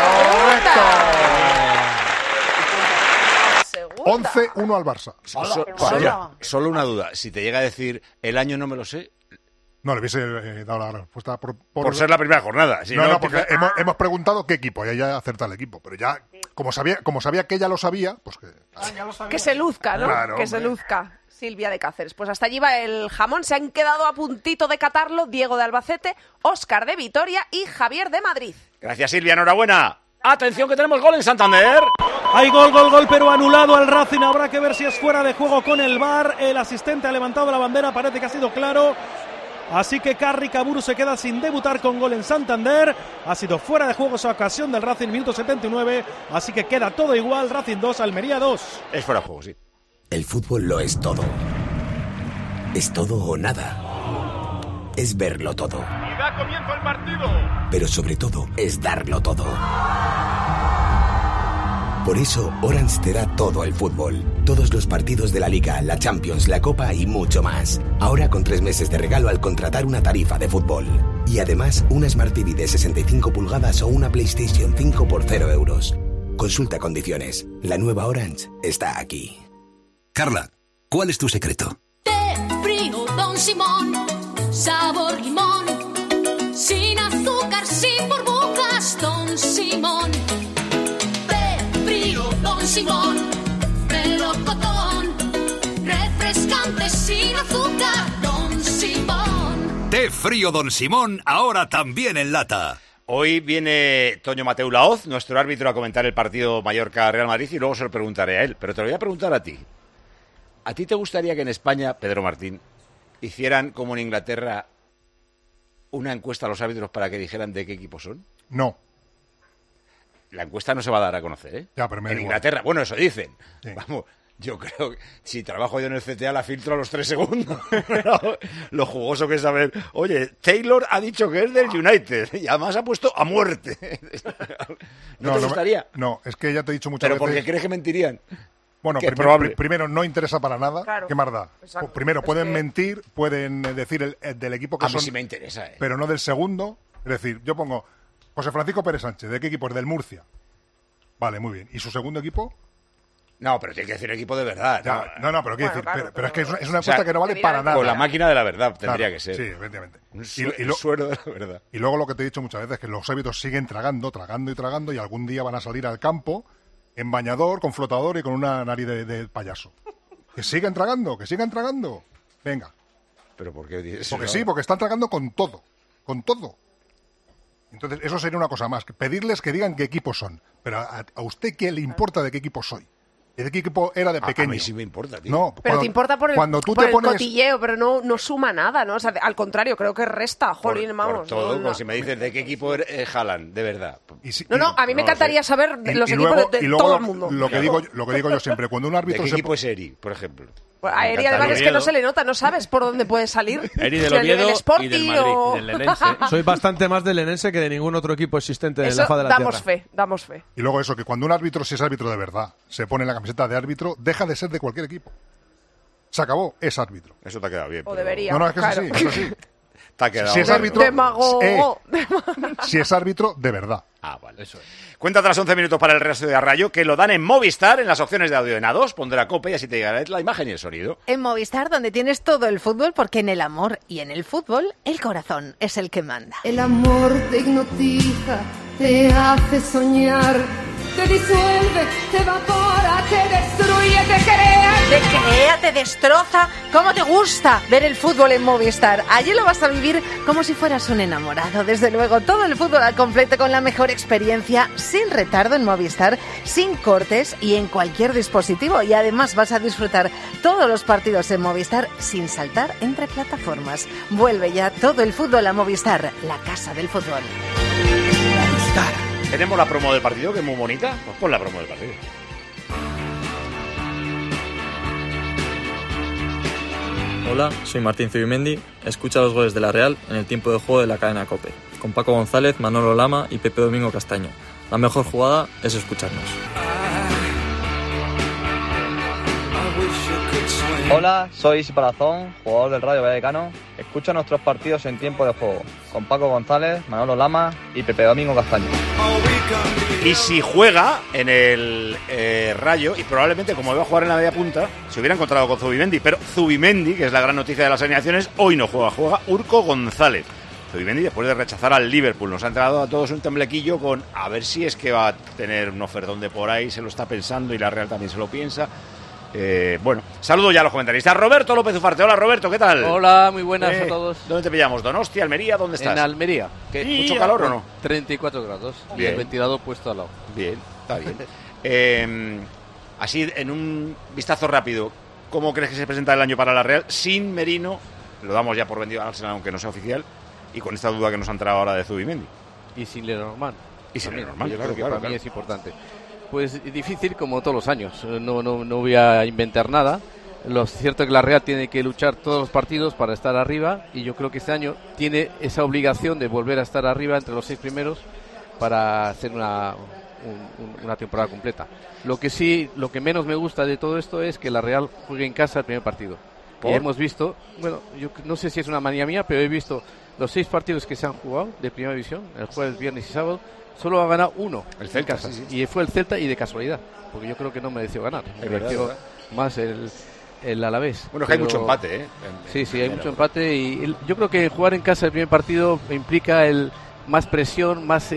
¡Correcto! 11-1 al Barça. Solo una duda. Si te llega a decir el año no me lo sé. No, le hubiese dado la respuesta Por ser la primera jornada. Si no, porque hemos preguntado qué equipo, y ahí ya acerta el equipo. Pero ya, como sabía que ella lo sabía, pues que... Que se luzca, ¿no? Claro, que se hombre. luzca. Silvia de Cáceres. Pues hasta allí va el jamón. Se han quedado a puntito de catarlo Diego de Albacete, Óscar de Vitoria y Javier de Madrid. Gracias, Silvia. Enhorabuena. Atención que tenemos gol en Santander. Hay gol, pero anulado al Racing. Habrá que ver si es fuera de juego con el VAR. El asistente ha levantado la bandera, parece que ha sido claro. Así que Carri Caburu se queda sin debutar con gol en Santander. Ha sido fuera de juego esa ocasión del Racing, minuto 79. Así que queda todo igual. Racing 2, Almería 2. Es fuera de juego, sí. El fútbol lo es todo. Es todo o nada. Es verlo todo. Y da comienzo el partido. Pero sobre todo es darlo todo. Por eso Orange te da todo el fútbol. Todos los partidos de la Liga, la Champions, la Copa y mucho más. Ahora con 3 meses de regalo al contratar una tarifa de fútbol. Y además una Smart TV de 65 pulgadas o una PlayStation 5 por 0 euros. Consulta condiciones. La nueva Orange está aquí. Carla, ¿cuál es tu secreto? Té frío Don Simón, sabor limón, sin azúcar, sin burbujas, Don Simón. Té frío Don Simón, melocotón, refrescante, sin azúcar, Don Simón. Té frío Don Simón, ahora también en lata. Hoy viene Toño Mateu Laoz, nuestro árbitro, a comentar el partido Mallorca-Real Madrid y luego se lo preguntaré a él. Pero te lo voy a preguntar a ti. ¿A ti te gustaría que en España, Pedro Martín, hicieran como en Inglaterra una encuesta a los árbitros para que dijeran de qué equipo son? No. La encuesta no se va a dar a conocer, ¿eh? Ya, pero me da en igual. Inglaterra, bueno, eso dicen. Sí. Vamos, yo creo que si trabajo yo en el CTA la filtro a los 3 segundos. Lo jugoso que es saber, oye, Taylor ha dicho que es del United y además ha puesto a muerte. ¿No te gustaría? No, es que ya te he dicho muchas ¿Pero veces... por qué crees que mentirían? Bueno, Que es probable. primero no interesa para nada. Claro. ¿Qué más da? Exacto. Primero Es pueden que- mentir, pueden decir el del equipo que A mí son, sí me interesa, ¿eh? pero no del segundo. Es decir, yo pongo José Francisco Pérez Sánchez, ¿de qué equipo es? Del Murcia. Vale, muy bien. ¿Y su segundo equipo? No, pero tiene que decir equipo de verdad. Ya, no, pero quiero decir, claro, pero es que es una o sea, encuesta que no vale para nada. Con la máquina de la verdad tendría Claro, que ser. Sí, efectivamente. Un lo- suero de la verdad. Y luego lo que te he dicho muchas veces, que los árbitros siguen tragando y algún día van a salir al campo en bañador, con flotador y con una nariz de payaso. Que sigan tragando. Venga. ¿Pero por qué dices Porque eso? sí, porque están tragando con todo. Entonces, eso sería una cosa más. Pedirles que digan qué equipos son. Pero a usted, ¿qué le importa de qué equipo soy? ¿De qué equipo era de pequeño? A mí sí me importa, tío. No, Pero te importa por el, cuando tú por te el pones... cotilleo, pero no suma nada, ¿no? O sea, al contrario, creo que resta, jolín, vamos. Por todo, no. como si me dices de qué equipo es Haaland, de verdad. No, a mí me encantaría saber Y- los y equipos luego- de y luego todo lo- el mundo. Lo que digo yo siempre, cuando un ¿De árbitro qué se... equipo es Eri, por ejemplo? A Eri además es que no se le nota, no sabes por dónde puede salir. Eri del Oviedo y del Madrid. Del Lenense. Soy bastante más del Lenense que de ningún otro equipo existente en la faz de la tierra. Damos fe. Y luego eso, que cuando un árbitro, si es árbitro de verdad, se pone en la camiseta de árbitro, deja de ser de cualquier equipo. Se acabó, es árbitro. Eso te ha quedado bien. O debería. No, es que claro. es así. Te ha quedado si es árbitro, Demagogo. si es árbitro de verdad. Ah, vale. Eso es. Cuenta tras 11 minutos para el Real Sociedad Rayo, que lo dan en Movistar, en las opciones de audio en A2, pondrá COPE y así te llegará la imagen y el sonido. En Movistar, donde tienes todo el fútbol, porque en el amor y en el fútbol, el corazón es el que manda. El amor te hipnotiza, te hace soñar, te disuelve, te evapora, te destruye, te crea. Te crea, te destroza. ¿Cómo te gusta ver el fútbol en Movistar? Allí lo vas a vivir como si fueras un enamorado. Desde luego, todo el fútbol al completo con la mejor experiencia, sin retardo en Movistar, sin cortes y en cualquier dispositivo. Y además vas a disfrutar todos los partidos en Movistar sin saltar entre plataformas. Vuelve ya todo el fútbol a Movistar, la casa del fútbol. Movistar. Tenemos la promo del partido, que es muy bonita. Pues pon la promo del partido. Hola, soy Martín Zubimendi. Escucha los goles de la Real en el tiempo de juego de la cadena COPE, con Paco González, Manolo Lama y Pepe Domingo Castaño. La mejor jugada es escucharnos. Hola, soy Isi Palazón, jugador del Rayo Vallecano. Escucha nuestros partidos en tiempo de juego, con Paco González, Manolo Lama y Pepe Domingo Castaño. Y si juega en el Rayo, y probablemente como iba a jugar en la media punta, se hubiera encontrado con Zubimendi, pero Zubimendi, que es la gran noticia de las alineaciones, hoy no juega Urco González. Zubimendi, después de rechazar al Liverpool, nos ha entregado a todos un temblequillo con a ver si es que va a tener un ofertón de por ahí, se lo está pensando y la Real también se lo piensa. Bueno, saludo ya a los comentaristas. Roberto López Ufarte. Hola, Roberto, ¿qué tal? Hola, muy buenas a todos. ¿Dónde te pillamos? ¿Donostia, Almería? ¿Dónde estás? En Almería. ¿Mucho calor o no? 34 grados. Bien. Y el ventilador puesto al lado. Bien, está bien. Así, en un vistazo rápido, ¿cómo crees que se presenta el año para la Real? Sin Merino, lo damos ya por vendido al Arsenal, aunque no sea oficial, y con esta duda que nos ha entrado ahora de Zubimendi. Y sin Lenormand. Y sin Lenormand, yo creo que claro, para mí es importante. Pues difícil como todos los años, no voy a inventar nada. Lo cierto es que la Real tiene que luchar todos los partidos para estar arriba y yo creo que este año tiene esa obligación de volver a estar arriba entre los 6 primeros para hacer una temporada completa. Lo que menos me gusta de todo esto es que la Real juegue en casa el primer partido. Y hemos visto, bueno, yo no sé si es una manía mía, pero he visto los 6 partidos que se han jugado de Primera División, el jueves, viernes y sábado. Solo ha ganado uno, el Celta, sí. Y fue el Celta y de casualidad, porque yo creo que no mereció ganar. Mereció más el Alavés. Bueno, que hay mucho empate, Sí, hay mucho empate y yo creo que jugar en casa el primer partido implica más presión, más,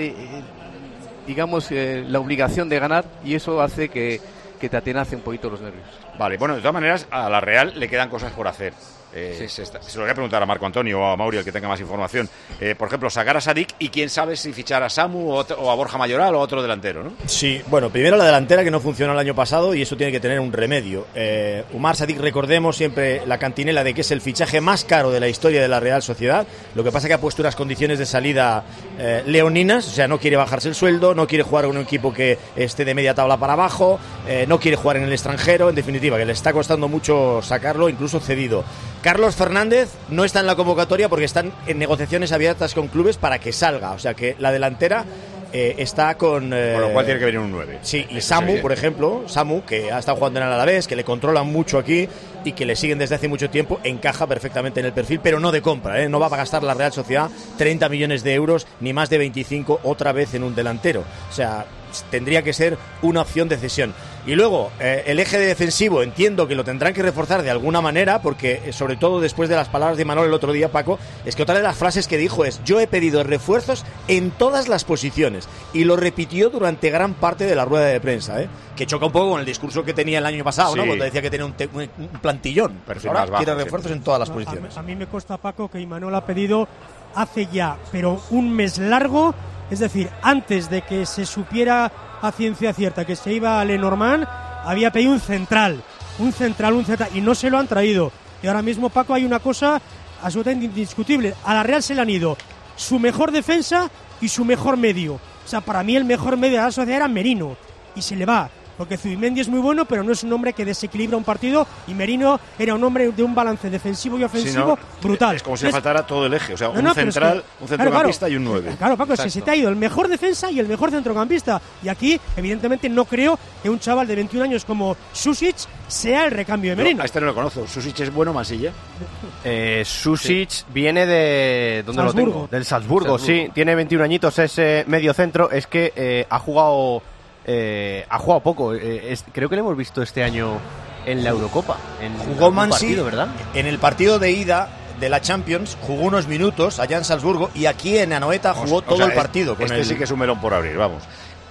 la obligación de ganar y eso hace que te atenace un poquito los nervios. Vale, bueno, de todas maneras, a la Real le quedan cosas por hacer. Se lo voy a preguntar a Marco Antonio o a Mauri, el que tenga más información. Por ejemplo, sacar a Sadik y quién sabe si fichar a Samu o a Borja Mayoral o a otro delantero, ¿no? Sí, bueno, primero la delantera que no funcionó el año pasado y eso tiene que tener un remedio. Umar Sadik, recordemos siempre la cantinela de que es el fichaje más caro de la historia de la Real Sociedad. Lo que pasa es que ha puesto unas condiciones de salida leoninas, o sea, no quiere bajarse el sueldo, no quiere jugar con un equipo que esté de media tabla para abajo, no quiere jugar en el extranjero, en definitiva, que le está costando mucho sacarlo, incluso cedido. Carlos Fernández no está en la convocatoria porque están en negociaciones abiertas con clubes para que salga. O sea que la delantera está con... Con lo cual tiene que venir un 9. Sí, y Samu, por ejemplo, que ha estado jugando en el Alavés, que le controlan mucho aquí y que le siguen desde hace mucho tiempo, encaja perfectamente en el perfil, pero no de compra, no va a gastar la Real Sociedad 30 millones de euros ni más de 25 otra vez en un delantero. O sea, tendría que ser una opción de cesión. Y luego, el eje defensivo entiendo que lo tendrán que reforzar de alguna manera, porque sobre todo después de las palabras de Manol el otro día, Paco, es que otra de las frases que dijo es: yo he pedido refuerzos en todas las posiciones, y lo repitió durante gran parte de la rueda de prensa, que choca un poco con el discurso que tenía el año pasado, sí, ¿no? Cuando decía que tenía un plantillón. Perfil ahora bajo, quiere refuerzos en todas las posiciones. A mí me consta, Paco, que Imanol ha pedido hace ya, pero un mes largo, es decir, antes de que se supiera a ciencia cierta que se iba a Lenormand, había pedido un central, y no se lo han traído. Y ahora mismo, Paco, hay una cosa absolutamente indiscutible. A la Real se le han ido su mejor defensa y su mejor medio. O sea, para mí el mejor medio de la sociedad era Merino, y se le va. porque Zubimendi es muy bueno, pero no es un hombre que desequilibra un partido, y Merino era un hombre de un balance defensivo y ofensivo brutal. Es como si le faltara todo el eje, o sea, un centrocampista claro, y un 9. Claro, Paco, se te ha ido el mejor defensa y el mejor centrocampista, y aquí evidentemente no creo que un chaval de 21 años como Susic sea el recambio de Merino. A este no lo conozco. ¿Susic es bueno, Mansilla? Susic viene de... ¿Dónde Salzburgo. lo tengo? Del Salzburgo, sí. Tiene 21 añitos, es medio centro. Es que ha jugado poco. Creo que lo hemos visto este año en la Eurocopa. Jugó Mansi, partido, ¿verdad? En el partido de ida de la Champions, jugó unos minutos allá en Salzburgo, y aquí en Anoeta jugó todo el partido. Sí que es un melón por abrir, vamos.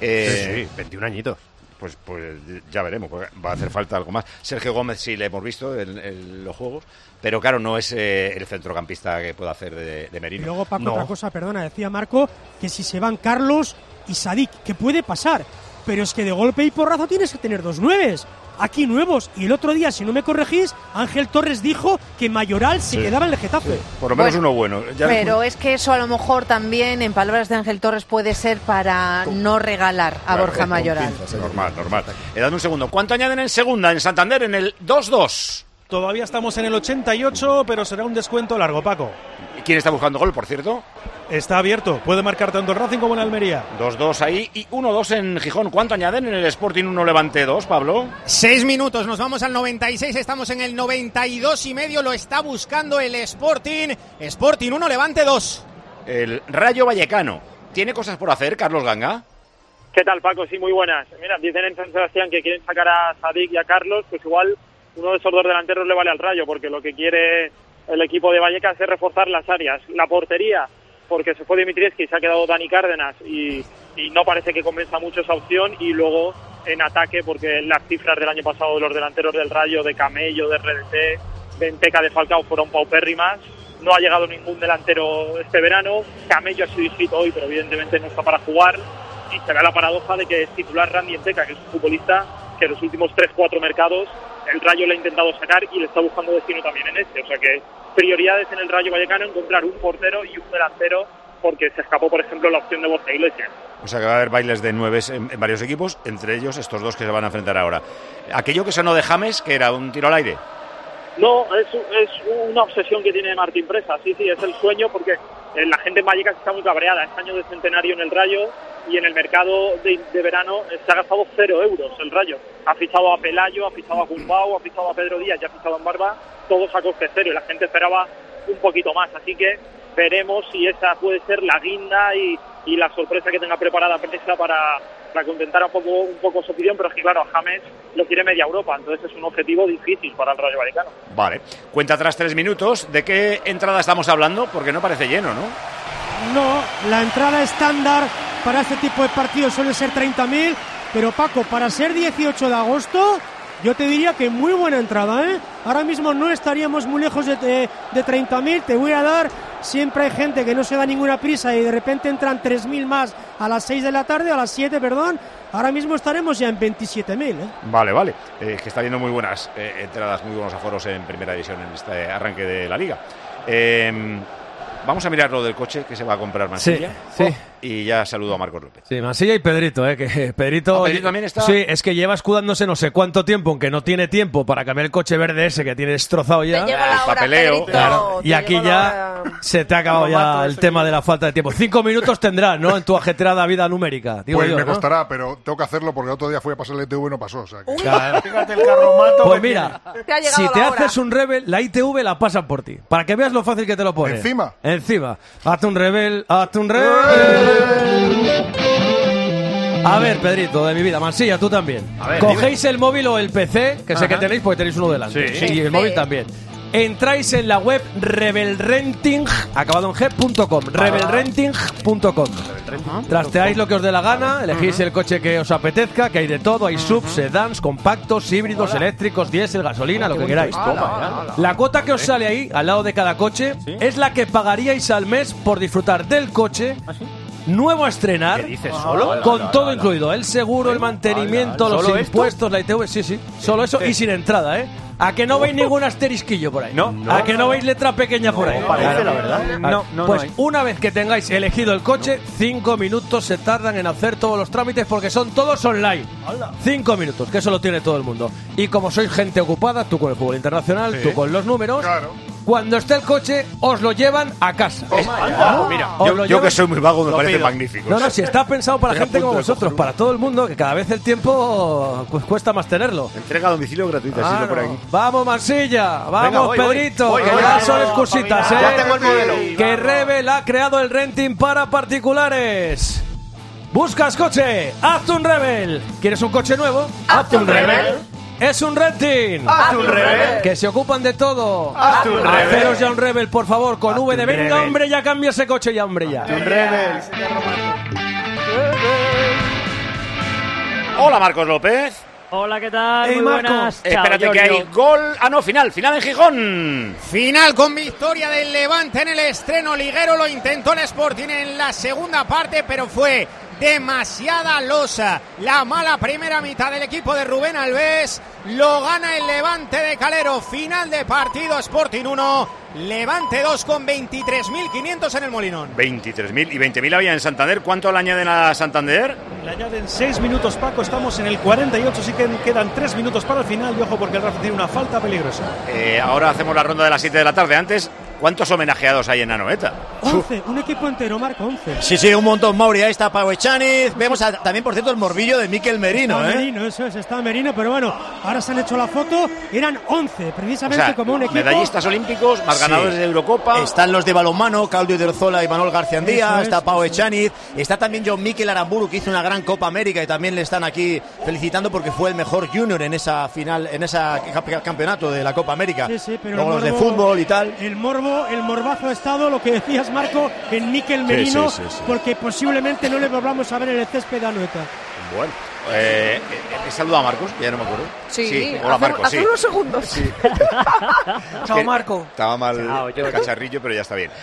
Sí, 21 añitos. Pues ya veremos, porque va a hacer falta algo más. Sergio Gómez sí le hemos visto en los juegos, pero claro, no es el centrocampista que pueda hacer de Merino. Y luego, Paco, otra cosa, perdona, decía Marco que si se van Carlos y Sadik, que puede pasar, pero es que de golpe y porrazo tienes que tener 2 nueves. Aquí nuevos, y el otro día, si no me corregís, Ángel Torres dijo que Mayoral se quedaba en el Getafe. Sí. Por lo menos uno bueno. Pero es que eso a lo mejor también, en palabras de Ángel Torres, puede ser para no regalar a Borja Mayoral. Normal. Dame un segundo. ¿Cuánto añaden en segunda, en Santander, en el 2-2? Todavía estamos en el 88, pero será un descuento largo, Paco. ¿Y quién está buscando gol, por cierto? Está abierto, puede marcar tanto el Racing como en Almería. 2-2 ahí y 1-2 en Gijón. ¿Cuánto añaden en el Sporting 1 Levante 2, Pablo? 6 minutos, nos vamos al 96, estamos en el 92,5, lo está buscando el Sporting. Sporting 1, Levante 2. El Rayo Vallecano. ¿Tiene cosas por hacer, Carlos Ganga? ¿Qué tal, Paco? Sí, muy buenas. Mira, dicen en San Sebastián que quieren sacar a Sadik y a Carlos, pues igual uno de esos dos delanteros le vale al Rayo, porque lo que quiere el equipo de Vallecas es reforzar las áreas. La portería, porque se fue Dimitrievski y se ha quedado Dani Cárdenas, y no parece que convenza mucho esa opción. Y luego en ataque, porque las cifras del año pasado de los delanteros del Rayo, de Camello, de RDT, de Enteca, de Falcao, fueron paupérrimas. No ha llegado ningún delantero este verano. Camello ha sido inscrito hoy, pero evidentemente no está para jugar, y se ve la paradoja de que es titular Randy Enteca, que es un futbolista que en los últimos 3-4 mercados el Rayo le ha intentado sacar y le está buscando destino también en este. O sea que prioridades en el Rayo Vallecano, encontrar un portero y un delantero, porque se escapó, por ejemplo, la opción de Borja Iglesias. O sea que va a haber bailes de 9 en varios equipos, entre ellos estos dos que se van a enfrentar ahora. Aquello que sonó de James, que era un tiro al aire. No, es una obsesión que tiene Martín Presa, sí, es el sueño, porque la gente en Vallecas está muy cabreada. Es año de centenario en el Rayo, y en el mercado de verano se ha gastado 0 euros el Rayo. Ha fichado a Pelayo, ha fichado a Gumbau, ha fichado a Pedro Díaz y ha fichado a Barba, todos a coste cero, y la gente esperaba un poquito más. Así que veremos si esa puede ser la guinda y la sorpresa que tenga preparada Presa para contentar un poco su opinión, pero es que claro, a James lo quiere media Europa, entonces es un objetivo difícil para el Rayo Vallecano. Vale, cuenta atrás 3 minutos. ¿De qué entrada estamos hablando? Porque no parece lleno, ¿no? No, la entrada estándar para este tipo de partidos suele ser 30.000, pero Paco, para ser 18 de agosto, yo te diría que muy buena entrada, ¿eh? Ahora mismo no estaríamos muy lejos de 30.000, te voy a dar, siempre hay gente que no se da ninguna prisa y de repente entran 3.000 más a las 6 de la tarde, a las 7, perdón, ahora mismo estaremos ya en 27.000, ¿eh? Vale, que está viendo muy buenas entradas, muy buenos aforos en primera división en este arranque de la Liga. Vamos a mirar lo del coche que se va a comprar Mansilla. Sí. Y ya saludo a Marcos López. Sí, Mansilla y Pedrito, que Pedrito también está. Sí, es que lleva escudándose no sé cuánto tiempo, aunque no tiene tiempo para cambiar el coche verde ese que tiene destrozado ya. El papeleo. Claro. Y aquí ya se te ha acabado ya el tema de la falta de tiempo. 5 minutos tendrás, ¿no? En tu ajetreada vida numérica. Pues me costará, pero tengo que hacerlo porque el otro día fui a pasar el ITV y no pasó. O sea que... Claro. Fíjate el carromato. Pues mira, si te haces un Rebel, la ITV la pasan por ti. Para que veas lo fácil que te lo pone. Encima. Hazte un Rebel. A ver, Pedrito, de mi vida, Mansilla, tú también. Cogéis el móvil o el PC, que sé que tenéis porque tenéis uno delante. Sí. Y el móvil también. Entráis en la web rebelrenting, acabado en g.com, rebelrenting.com. Trasteáis lo que os dé la gana, elegís el coche que os apetezca, que hay de todo, hay subs, sedans, compactos, híbridos, eléctricos, diésel, gasolina, lo que queráis. La cuota que os sale ahí, al lado de cada coche, es la que pagaríais al mes por disfrutar del coche nuevo a estrenar. ¿Qué dices? ¿Solo? Con todo incluido. El seguro, el mantenimiento, los ¿Solo impuestos, la ITV. Sí. Solo eso y sin entrada, ¿eh? ¿A que no veis ningún asterisquillo por ahí? No. ¿A que no veis letra pequeña por ahí? Parece, la verdad. No, pues una vez que tengáis elegido el coche, 5 minutos se tardan en hacer todos los trámites porque son todos online. 5 minutos, que eso lo tiene todo el mundo. Y como sois gente ocupada, tú con el fútbol internacional, tú con los números, cuando esté el coche, os lo llevan a casa. Mira, yo que soy muy vago, me parece magnífico. No, si está pensado para gente como vosotros, para todo el mundo, que cada vez el tiempo cuesta más tenerlo. Entrega a domicilio gratuita, si por aquí. Vamos, Mansilla, vamos, venga, voy, Pedrito, voy, que ya son excusitas, ¿eh? Ya tengo el modelo. Que Rebel ha creado el renting para particulares. ¿Buscas coche? Hazte un Rebel. ¿Quieres un coche nuevo? Hazte un Rebel. Es un renting. Hazte un Rebel. Que se ocupan de todo. Hazte un Rebel. Haceros ya un Rebel, por favor, con V de venga, Rebel. hombre, ya cambia ese coche ya, hombre, ya. Hazte un Rebel. Hola, Marcos López. Hola, ¿qué tal? Hey, Muy Marco. buenas. Espérate que hay gol. No, final en Gijón. Final con victoria del Levante en el estreno liguero. Lo intentó el Sporting en la segunda parte, pero fue demasiada losa. La mala primera mitad del equipo de Rubén Alves. Lo gana el Levante de Calero. Final de partido, Sporting 1, Levante 2 con 23.500 en el Molinón. 23.000 y 20.000 había en Santander. ¿Cuánto le añaden a Santander? Le añaden 6 minutos, Paco. Estamos en el 48, así que quedan 3 minutos para el final. Y ojo, porque el Rafa tiene una falta peligrosa. Ahora hacemos la ronda de las 7 de la tarde. Antes, ¿cuántos homenajeados hay en Anoeta? 11, un equipo entero, Marco, 11. Sí, un montón, Mauri. Ahí está Pau Echaniz. Vemos también, por cierto, el morbillo de Mikel Merino. Está Merino, eso es, está Merino, pero bueno, ahora se han hecho la foto. Eran 11, precisamente como un equipo. Medallistas olímpicos, más ganadores de Eurocopa. Están los de balonmano, Claudio de Orzola y Manuel García Andía. Está Pau Echaniz. Está también John Mikel Aramburu, que hizo una gran Copa América y también le están aquí felicitando porque fue el mejor junior en esa final, en ese campeonato de la Copa América. Sí, pero luego los de fútbol y tal. El morbazo ha estado, lo que decías, Marco, en Mikel Merino, sí. porque posiblemente no le volvamos a ver en el césped de Anoeta. Bueno, he saludado a Marcos, que ya no me acuerdo. Sí, hola Marcos, hace unos segundos. Sí. Chao, Marco. Estaba mal el cacharrillo, pero ya está bien.